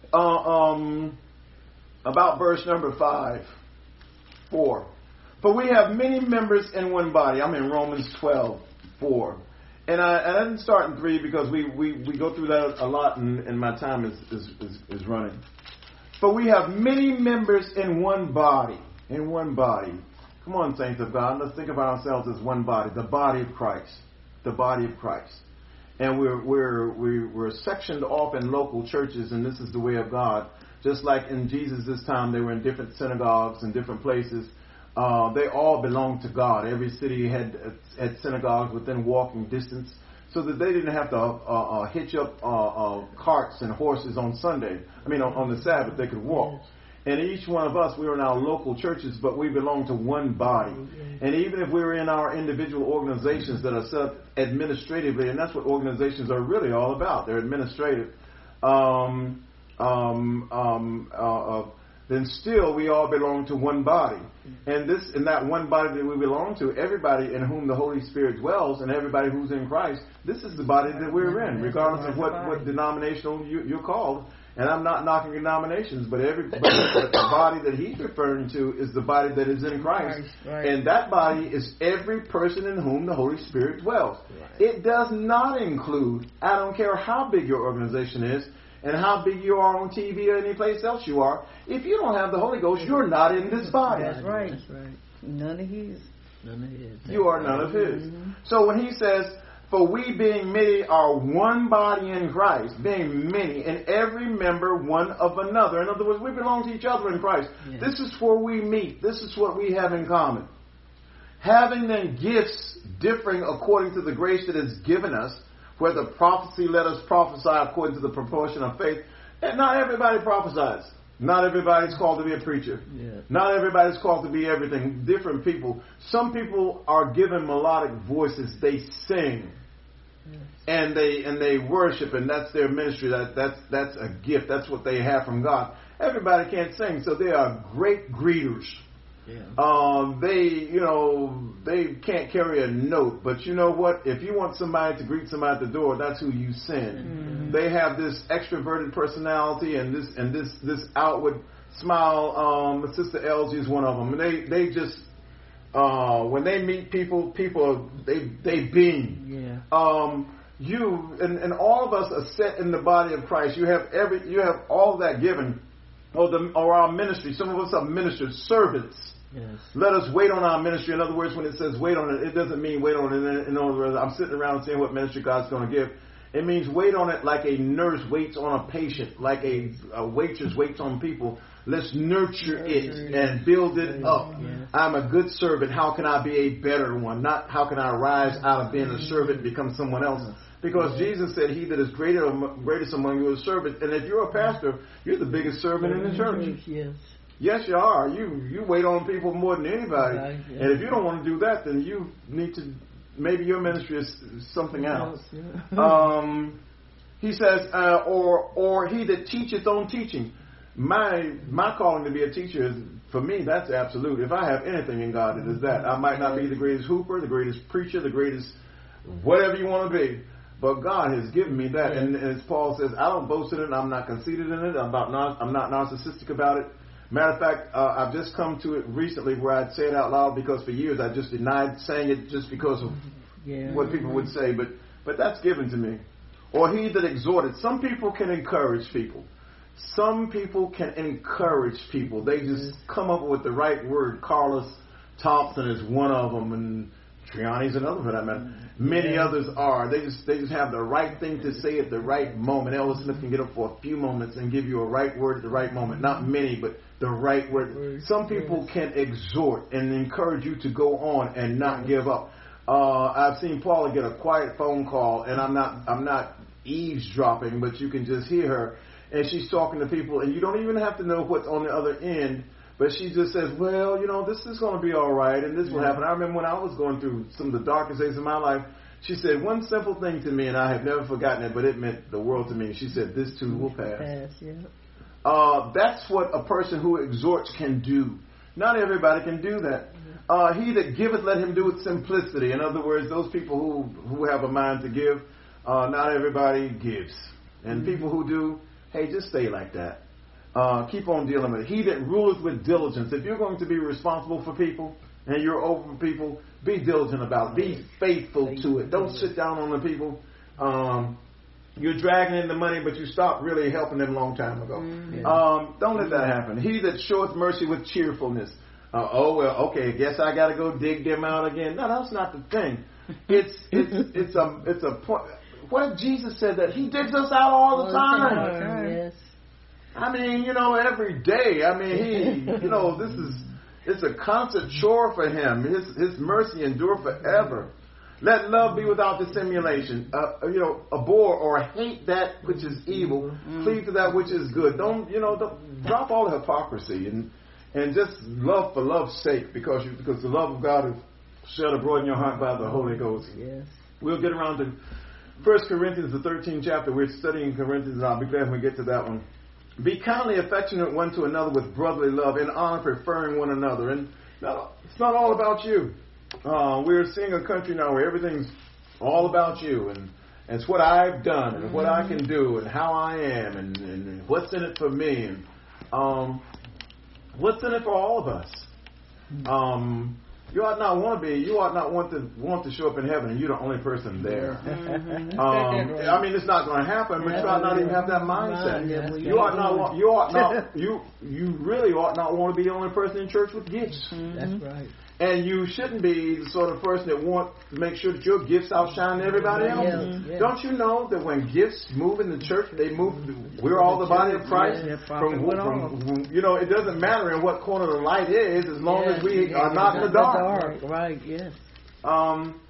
about verse number 4. For we have many members in one body. I'm in Romans 12:4. And I didn't start in 3 because we go through that a lot and my time is running. For we have many members in one body. In one body. Come on, saints of God. Let's think of ourselves as one body. The body of Christ. The body of Christ. And we're sectioned off in local churches, and this is the way of God. Just like in Jesus' time, they were in different synagogues and different places. They all belonged to God. Every city had synagogues within walking distance, so that they didn't have to hitch up carts and horses on Sunday. On the Sabbath, they could walk. Yes. And each one of us, we are in our local churches, but we belong to one body. And even if we were in our individual organizations that are set up administratively, and that's what organizations are really all about, they're administrative, then still we all belong to one body. And in that one body that we belong to, everybody in whom the Holy Spirit dwells and everybody who's in Christ, this is the body that we're in, regardless of what denominational you're called. And I'm not knocking denominations, but the body that he's referring to is the body that is in Christ. Right. And that body is every person in whom the Holy Spirit dwells. Right. It does not include, I don't care how big your organization is and how big you are on TV or any place else you are, if you don't have the Holy Ghost, you're not in this body. That's right. That's right. None of his. None of his. You are none of his. Mm-hmm. So when he says, for we being many are one body in Christ, being many, and every member one of another. In other words, we belong to each other in Christ. Yes. This is where we meet. This is what we have in common. Having then gifts differing according to the grace that is given us, Whether prophecy, let us prophesy according to the proportion of faith. And not everybody prophesies. Not everybody's called to be a preacher. Yeah. Not everybody's called to be everything. Different people. Some people are given melodic voices. They sing. Yes. And they worship, and that's their ministry. That's a gift. That's what they have from God. Everybody can't sing, so they are great greeters. Yeah. They can't carry a note, but you know what? If you want somebody to greet somebody at the door, that's who you send. Mm-hmm. They have this extroverted personality and this outward smile. Sister Elsie is one of them, and they just when they meet people they beam. Yeah. You and all of us are set in the body of Christ. You have all of that given, or our ministry. Some of us are ministers, servants. Yes. Let us wait on our ministry. In other words, when it says wait on it, it doesn't mean wait on it. In other words, I'm sitting around saying what ministry God's going to give. It means wait on it like a nurse waits on a patient, like a waitress waits on people. Let's nurture it and build it up. Yes. I'm a good servant. How can I be a better one? Not how can I rise out of being a servant and become someone else. Because Jesus said, he that is greatest among you is servant. And if you're a pastor, you're the biggest servant in the church. Yes. Yes, you are. You wait on people more than anybody. Right, yeah. And if you don't want to do that, then you need to, maybe your ministry is something else. Yeah. He says, or he that teacheth on teaching. My calling to be a teacher is, for me, that's absolute. If I have anything in God, it is that. I might not be the greatest hooper, the greatest preacher, the greatest whatever you want to be. But God has given me that. Yeah. And as Paul says, I don't boast in it. I'm not conceited in it. I'm not narcissistic about it. Matter of fact, I've just come to it recently where I'd say it out loud, because for years I just denied saying it just because of what people would say. But that's given to me. Or he that exhorted. Some people can encourage people. Some people can encourage people. They just come up with the right word. Carlos Thompson is one of them, and Triani's another for that matter. Many others are. They just have the right thing to say at the right moment. Elvis Smith can get up for a few moments and give you a right word at the right moment. Not many, but the right word. Some people can exhort and encourage you to go on and not give up. I've seen Paula get a quiet phone call, and I'm not eavesdropping, but you can just hear her, and she's talking to people, and you don't even have to know what's on the other end. But she just says, well, this is going to be all right, and this will happen. I remember when I was going through some of the darkest days of my life, she said one simple thing to me, and I have never forgotten it, but it meant the world to me. She said, this too will pass. That's what a person who exhorts can do. Not everybody can do that. He that giveth, let him do with simplicity. In other words, those people who have a mind to give, not everybody gives. And people who do, hey, just stay like that. Keep on dealing with it. He that ruleth with diligence. If you're going to be responsible for people and you're over people, be diligent about it. Be faithful to it. Don't sit down on the people. You're dragging in the money, but you stopped really helping them a long time ago. Don't let that happen. He that showeth mercy with cheerfulness. Okay, I guess I got to go dig them out again. No, that's not the thing. It's a point. What Jesus said, that he digs us out all the time. Yes. I mean, every day. I mean, it's a constant chore for him. His mercy endure forever. Let love be without dissimulation. Abhor or hate that which is evil. Cleave to that which is good. Don't drop all the hypocrisy and just love for love's sake, because the love of God is shed abroad in your heart by the Holy Ghost. Yes. We'll get around to 1 Corinthians, the 13th chapter. We're studying Corinthians, and I'll be glad when we get to that one. Be kindly affectionate one to another with brotherly love, in honor preferring one another. And it's not all about you. We're seeing a country now where everything's all about you, and it's what I've done and what I can do and how I am and what's in it for me, and what's in it for all of us. You ought not want to show up in heaven and you're the only person there. I mean, it's not going to happen, but you ought not even have that mindset. You really ought not want to be the only person in church with gifts. That's right. And you shouldn't be the sort of person that wants to make sure that your gifts outshine everybody else. Don't you know that when gifts move in the church, they move? We're all the body of Christ. From it doesn't matter in what corner the light is, as long as we are not in the dark. Right. Yes.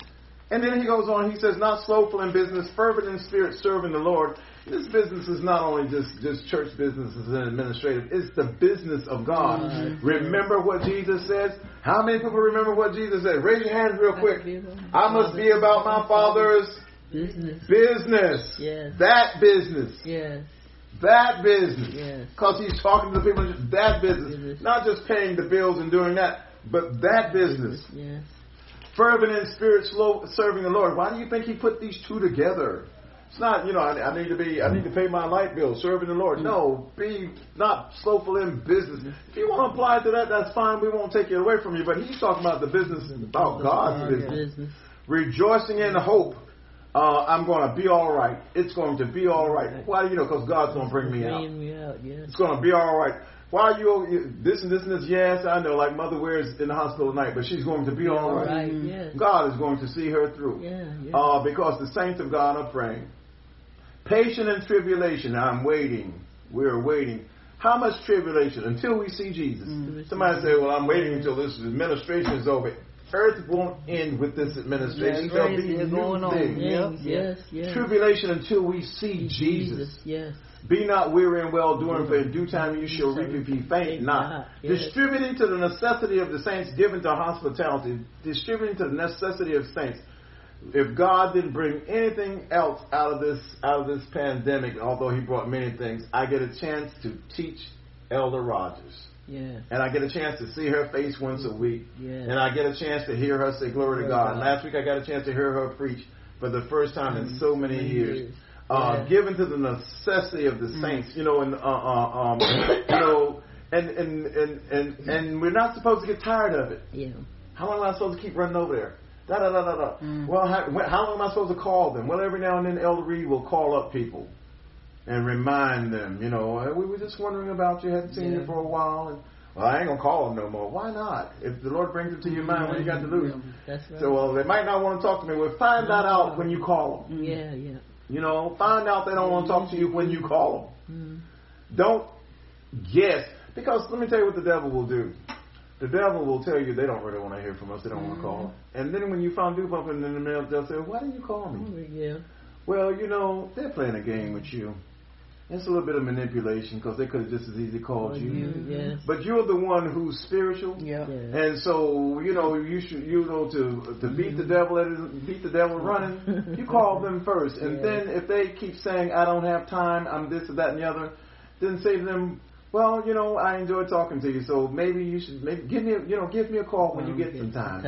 And then he goes on, he says, not slothful in business, fervent in spirit, serving the Lord. This business is not only just church businesses and administrative. It's the business of God. Remember what Jesus says? How many people remember what Jesus said? Raise your hands real quick. I must be about my Father's business. Yes. That business. Yes. That business. Yes. Because he's talking to the people. That business. Not just paying the bills and doing that, but that business. Yes. Fervent in spirit, slow, serving the Lord. Why do you think he put these two together? It's not, I need to pay my light bill, serving the Lord. No, be not slothful in business. If you want to apply it to that, that's fine. We won't take it away from you. But he's talking about the business, about God's business. Rejoicing in hope. I'm going to be all right. It's going to be all right. Why do you know? Because God's going to bring me out. It's going to be all right. Why are you this and this and this? Yes, I know. Like Mother Ware's in the hospital tonight, but she's going to be all right. Yes. God is going to see her through. Because the saints of God are praying. Patient in tribulation. I'm waiting. We're waiting. How much tribulation? Until we see Jesus. Somebody say, well, I'm waiting until this administration is over. Earth won't end with this administration. There'll be new things. Yes. Tribulation until we see Jesus. Yes. Be not weary and well doing, for in due time you shall reap if ye faint not. Distributing to the necessity of the saints, given to hospitality. Distributing to the necessity of saints. If God didn't bring anything else out of this pandemic, although he brought many things, I get a chance to teach Elder Rogers. Yes. And I get a chance to see her face once a week. Yes. And I get a chance to hear her say glory to God. And last week I got a chance to hear her preach for the first time in so many years. Given to the necessity of the saints, and we're not supposed to get tired of it. Yeah. How long am I supposed to keep running over there? Well, how long am I supposed to call them? Well, every now and then Elder Reed will call up people and remind them, we were just wondering about you, hadn't seen you for a while, and well, I ain't gonna call them no more. Why not? If the Lord brings it to your mind, what you got to lose? That's right. So, well, they might not want to talk to me. Well, find that out when you call them. Find out they don't want to talk to you when you call them. Don't guess, because let me tell you what the devil will do. The devil will tell you they don't really want to hear from us. They don't want to call. And then when you find do something in the mail, they'll say, why didn't you call me? Well, they're playing a game with you. It's a little bit of manipulation because they could have just as easily called you. But you're the one who's spiritual. And so, you should, to beat the devil running, you call them first. And then if they keep saying, I don't have time, I'm this or that and the other, then say to them, well, I enjoy talking to you, so maybe you should give me a call when you get some time.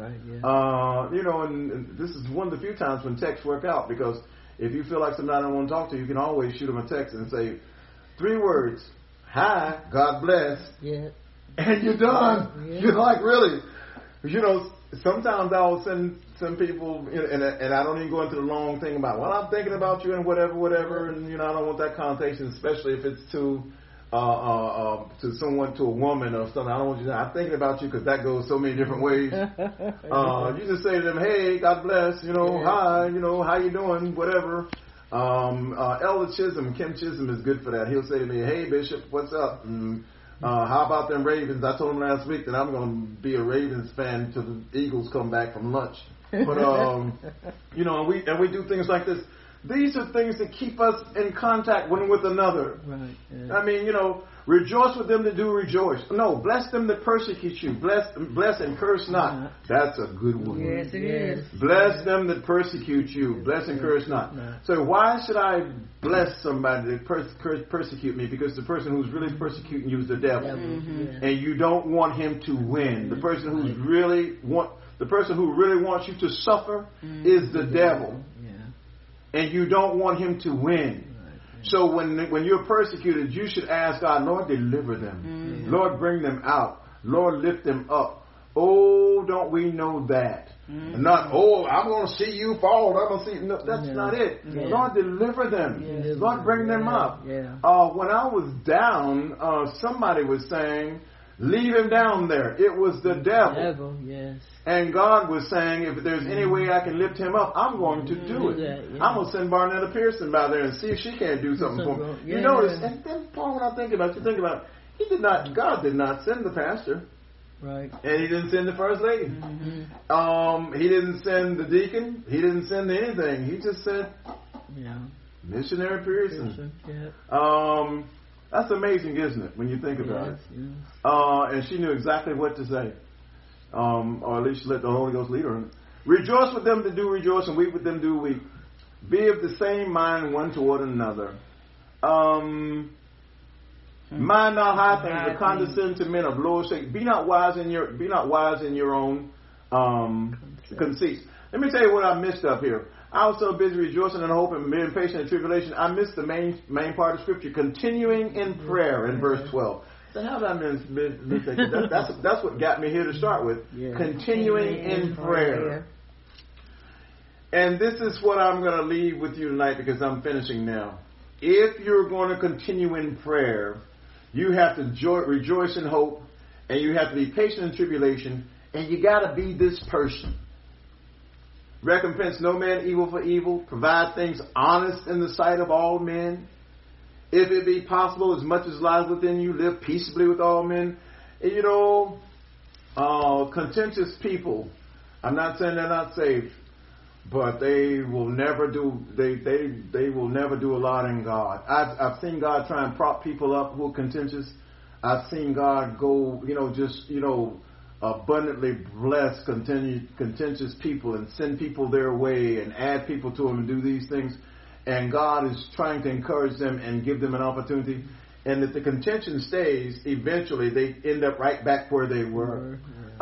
And this is one of the few times when texts work out, because if you feel like somebody don't want to talk to you, you can always shoot them a text and say 3 words: hi, God bless, and you're done. You're like, really? Sometimes I'll send people, and I don't even go into the long thing about, well, I'm thinking about you and whatever, and I don't want that connotation, especially if it's to someone, to a woman or something. I don't want you to say, I'm thinking about you, because that goes so many different ways. You just say to them, hey, God bless, hi, how you doing, whatever. Elder Chisholm, Kim Chisholm is good for that. He'll say to me, hey, Bishop, what's up? And, how about them Ravens? I told him last week that I'm going to be a Ravens fan until the Eagles come back from lunch. But, and we do things like this. These are things that keep us in contact one with another. Right. Yeah. I mean, rejoice with them that do rejoice. No, bless them that persecute you. Bless and curse not. That's a good one. Yes, it is. Bless them that persecute you. Bless and curse not. So why should I bless somebody that persecute me? Because the person who's really persecuting you is the devil. And you don't want him to win. The person who really wants you to suffer is the devil. And you don't want him to win. So when you're persecuted, you should ask God, Lord, deliver them. Lord, bring them out. Lord, lift them up. Oh, don't we know that? Not, I'm going to see you fall. I'm going to see. No, that's not it. Lord, deliver them. Lord, bring them up. When I was down, somebody was saying, leave him down there. It was the devil. And God was saying, if there's any way I can lift him up, I'm going to do it. I'm going to send Barnetta Pearson by there and see if she can't do something for me. You notice, and then Paul, when I think about it, God did not send the pastor. Right. And he didn't send the first lady. Mm-hmm. He didn't send the deacon. He didn't send anything. He just sent missionary Pearson. Yeah. That's amazing, isn't it, when you think about it? Yes. And she knew exactly what to say. Or at least she let the Holy Ghost lead her. Rejoice with them that do rejoice, and weep with them do weep. Be of the same mind one toward another. Mind not high things, but condescend to men of lower state. Be not wise in your own conceits. Let me tell you what I missed up here. I was so busy rejoicing in hope and being patient in tribulation, I missed the main part of Scripture, continuing in prayer in verse 12. So how did I miss that? That's what got me here to start with. Yeah. Continuing in prayer. And this is what I'm going to leave with you tonight because I'm finishing now. If you're going to continue in prayer, you have to rejoice in hope, and you have to be patient in tribulation, and you got to be this person. Recompense no man evil for evil. Provide things honest in the sight of all men. If it be possible, as much as lies within you, live peaceably with all men. And, contentious people, I'm not saying they're not saved, but they will never do. They will never do a lot in God. I've seen God try and prop people up who are contentious. I've seen God go, abundantly bless contentious people and send people their way and add people to them and do these things. And God is trying to encourage them and give them an opportunity. And if the contention stays, eventually they end up right back where they were.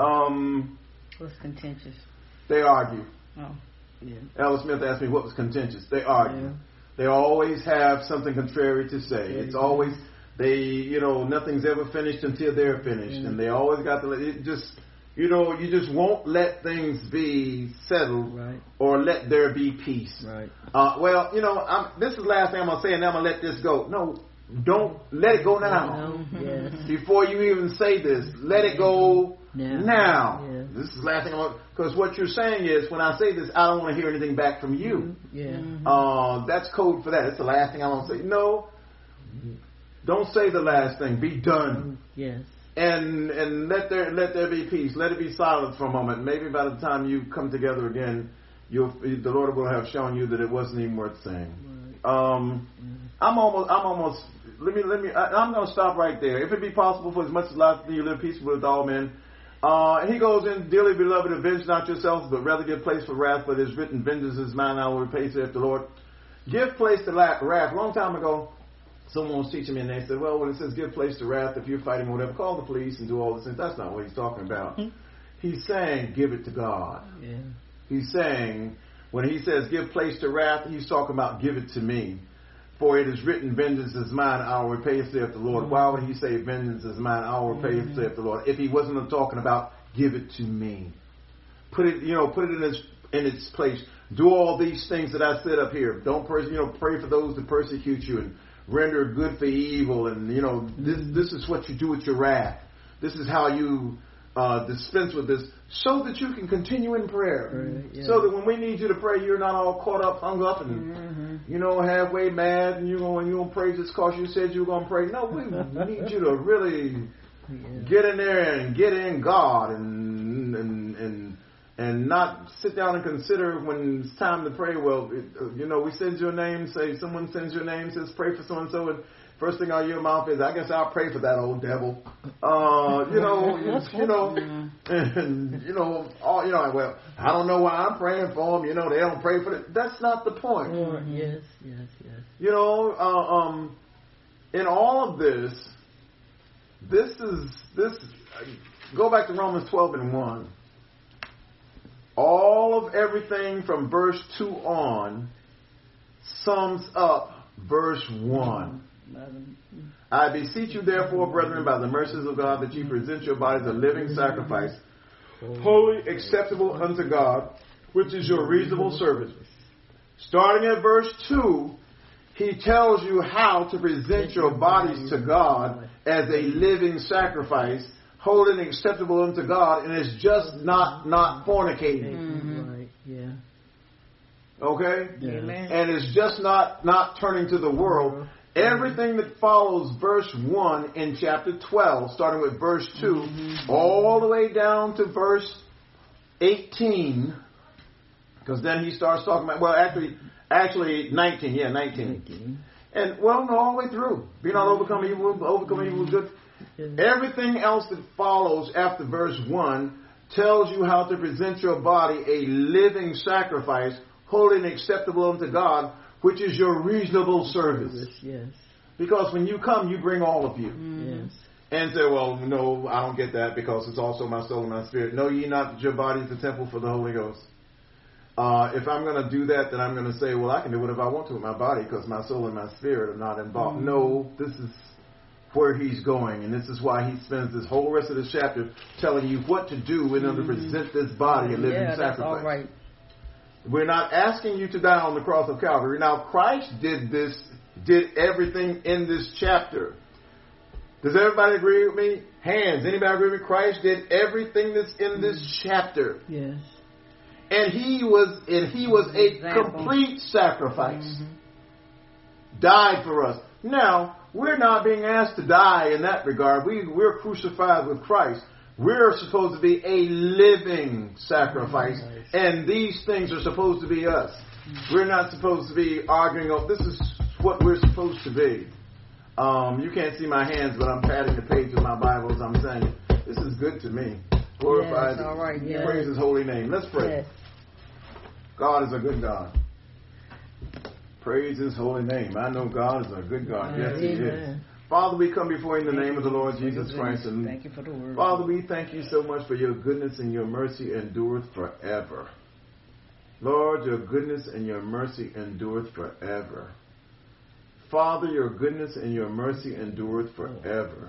What's contentious? They argue. Oh, yeah. Ella Smith asked me what was contentious. They argue. Yeah. They always have something contrary to say. It's always, nothing's ever finished until they're finished. And they always got to, you just won't let things be settled or let there be peace. Right. This is the last thing I'm going to say, and then I'm going to let this go. No, don't let it go now. Yes. Before you even say this, let it go now. Yes. This is the last thing because what you're saying is, when I say this, I don't want to hear anything back from you. That's code for that. It's the last thing I want to say. No, don't say the last thing. Be done. Yes. And let there be peace. Let it be silent for a moment. Maybe by the time you come together again, the Lord will have shown you that it wasn't even worth saying. I'm going to stop right there. If it be possible, for as much as life you live peaceably with all men. And he goes in, dearly beloved, avenge not yourselves, but rather give place for wrath. For it is written, vengeance is mine, I will repay, saith the Lord. Give place to wrath. A long time ago, someone was teaching me, and they said, well, when it says give place to wrath, if you're fighting or whatever, call the police and do all this things. That's not what he's talking about. He's saying give it to God. Yeah. He's saying, when he says give place to wrath, he's talking about give it to me. For it is written, vengeance is mine, I will repay, saith the Lord. Why would he say vengeance is mine, I will repay, saith the Lord, if he wasn't talking about give it to me? Put it in its place. Do all these things that I said up here. Don't pray for those that persecute you, and render good for evil, and this is what you do with your wrath. This is how you dispense with this, so that you can continue in prayer. So that when we need you to pray, you're not all caught up, hung up, and halfway mad, and you don't pray just because you said you were going to pray. No, we need you to really get in there and get in God, and not sit down and consider when it's time to pray. Well, we send your name, say someone sends your name, says pray for so and so, and first thing out of your mouth is, I guess I'll pray for that old devil. Well, I don't know why I'm praying for them. They don't pray for it. That's not the point. Yes. In all of this go back to Romans 12:1. All of everything from verse 2 on sums up verse 1. I beseech you therefore, brethren, by the mercies of God, that ye present your bodies a living sacrifice, holy, acceptable unto God, which is your reasonable service. Starting at verse 2, he tells you how to present your bodies to God as a living sacrifice, holy and acceptable unto God, and it's just not fornicating. Right, okay? Yeah. And it's just not turning to the world. Everything that follows verse 1 in chapter 12, starting with verse 2, all the way down to verse 18, because then he starts talking about, well, actually 19, 19. And, well, no, all the way through. Be not overcome evil, overcome evil with good. Everything else that follows after verse 1 tells you how to present your body a living sacrifice, holy and acceptable unto God, which is your reasonable service. Yes. Because when you come, you bring all of you. Yes. And say, well, no, I don't get that because it's also my soul and my spirit. No, ye not, your body is the temple for the Holy Ghost. If I'm going to do that, then I'm going to say, well, I can do whatever I want to with my body because my soul and my spirit are not involved. No, this is where he's going, and this is why he spends this whole rest of the chapter telling you what to do in order to present this body a living sacrifice. All right. We're not asking you to die on the cross of Calvary. Now, Christ did everything in this chapter. Does everybody agree with me? Hands. Anybody agree with me? Christ did everything that's in this chapter. Yes. And he was a complete sacrifice. Died for us. Now, we're not being asked to die in that regard. We're crucified with Christ. We're supposed to be a living sacrifice. And these things are supposed to be us. We're not supposed to be arguing, oh, this is what we're supposed to be. You can't see my hands, but I'm patting the page of my Bible as I'm saying, this is good to me. Glorify, all right, yes. Praise his holy name. Let's pray. Yes. God is a good God. Praise his holy name. I know God is a good God. Yes, he is. Father, we come before you in the name of the Lord Jesus Christ. And thank you for the word. Father, we thank you so much for your goodness and your mercy endureth forever. Lord, your goodness and your mercy endureth forever. Father, your goodness and your mercy endureth forever.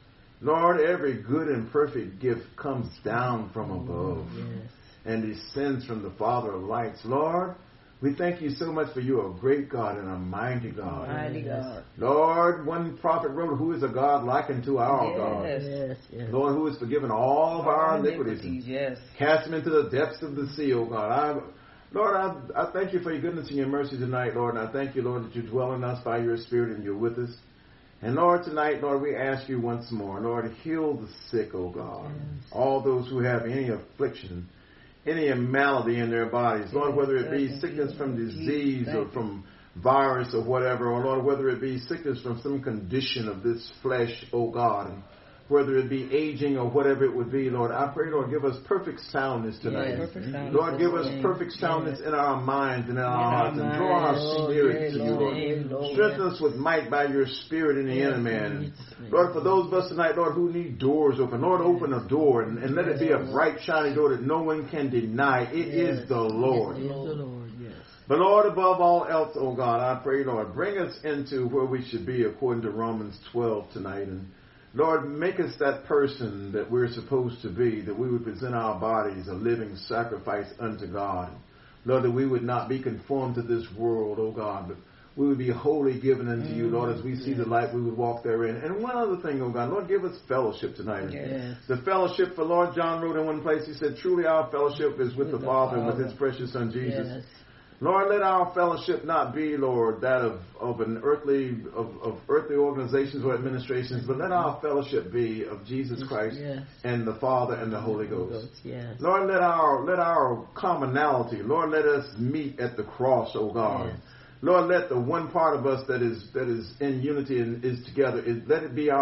Lord, every good and perfect gift comes down from above and descends from the Father of lights. Lord, we thank you so much for you are a great God and a mighty God. Mighty God. Lord, one prophet wrote, who is a God like unto our God? Yes. Lord, who has forgiven all of our iniquities. Yes. Cast them into the depths of the sea, O God. Lord, I thank you for your goodness and your mercy tonight, Lord. And I thank you, Lord, that you dwell in us by your Spirit and you're with us. And Lord, tonight, Lord, we ask you once more, Lord, heal the sick, O God. Yes. All those who have any affliction, any malady in their bodies, Lord, whether it be sickness from disease or from virus or whatever, or Lord, whether it be sickness from some condition of this flesh, O God, and whether it be aging or whatever it would be, Lord, I pray, Lord, give us perfect soundness tonight. Yes, perfect soundness. Lord, give us perfect soundness in our minds and in our hearts, and draw our spirit to you, Lord. Strengthen us with might by your Spirit in the inner man. Lord, for those of us tonight, Lord, who need doors open, Lord, open a door and let it be a bright, shiny door that no one can deny. It is the Lord. It is the Lord, yes. But Lord, above all else, oh God, I pray, Lord, bring us into where we should be according to Romans 12 tonight. And Lord, make us that person that we're supposed to be, that we would present our bodies a living sacrifice unto God. Lord, that we would not be conformed to this world, oh God, but we would be wholly given unto you, Lord, as we see the light, we would walk therein. And one other thing, oh God, Lord, give us fellowship tonight. Yes. The fellowship, for Lord John wrote in one place, he said, truly our fellowship is with the Father and with his precious Son, Jesus. Yes. Lord, let our fellowship not be, Lord, that of earthly organizations or administrations, but let our fellowship be of Jesus Christ and the Father and the Holy Ghost. Yes. Lord, let our commonality, Lord, let us meet at the cross, O God. Yes. Lord, let the one part of us that is in unity and is together, let it be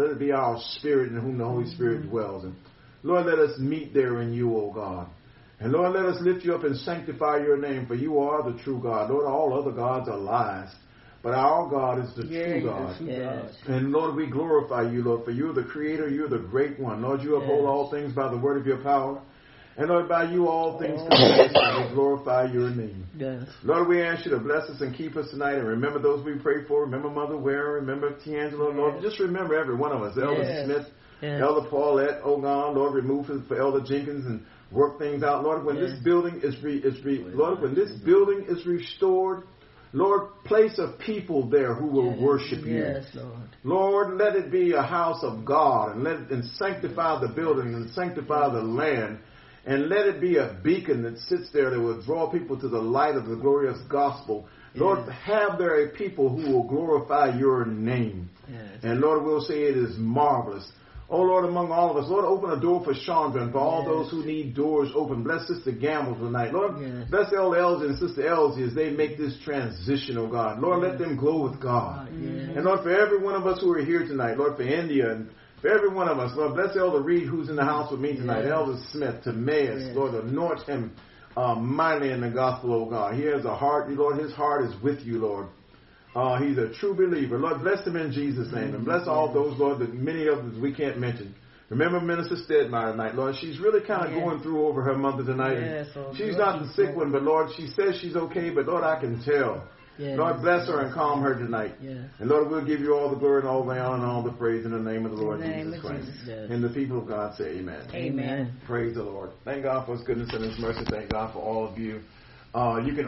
our spirit in whom the Holy Spirit dwells. And Lord, let us meet there in you, O God. And Lord, let us lift you up and sanctify your name, for you are the true God. Lord, all other gods are lies, but our God is the true God. Yes. And Lord, we glorify you, Lord, for you're the creator, you're the great one. Lord, you uphold all things by the word of your power. And Lord, by you all things consist, and we glorify your name. Yes. Lord, we ask you to bless us and keep us tonight. And remember those we pray for. Remember Mother Ware. Remember Tiangelo. Lord, just remember every one of us. Elder Smith, Elder Paulette. Oh God, Lord, remove it for Elder Jenkins and work things out. Lord, when this building is when this building is restored, Lord, place a people there who will worship you. Yes, Lord. Lord, let it be a house of God, and sanctify the building and sanctify the land. And let it be a beacon that sits there that will draw people to the light of the glorious gospel Lord, have there a people who will glorify your name. Yes. And Lord, we'll say it is marvelous. Oh, Lord, among all of us, Lord, open a door for Chandra and for all those who need doors open. Bless Sister Gamble tonight. Lord, bless Elder Elsie and Sister Elsie as they make this transition, oh God. Lord, let them glow with God. And Lord, for every one of us who are here tonight, Lord, for India and for every one of us, Lord, bless Elder Reed who's in the house with me tonight. Elder Smith, Timaeus, Lord, anoint him mightily in the gospel, oh God. He has a heart, Lord, his heart is with you, Lord. He's a true believer. Lord, bless him in Jesus' name. And bless all those, Lord, that many of them we can't mention. Remember Minister Stedmeyer tonight, Lord. She's really kind of going through over her mother tonight. She's not the sick one, but Lord, she says she's okay, but Lord, I can tell. Lord, bless her and calm her tonight. And Lord, we'll give you all the glory and all the honor and all the praise in the name of the Lord Jesus Christ. And the people of God say amen. Amen. Praise the Lord. Thank God for his goodness and his mercy. Thank God for all of you. You can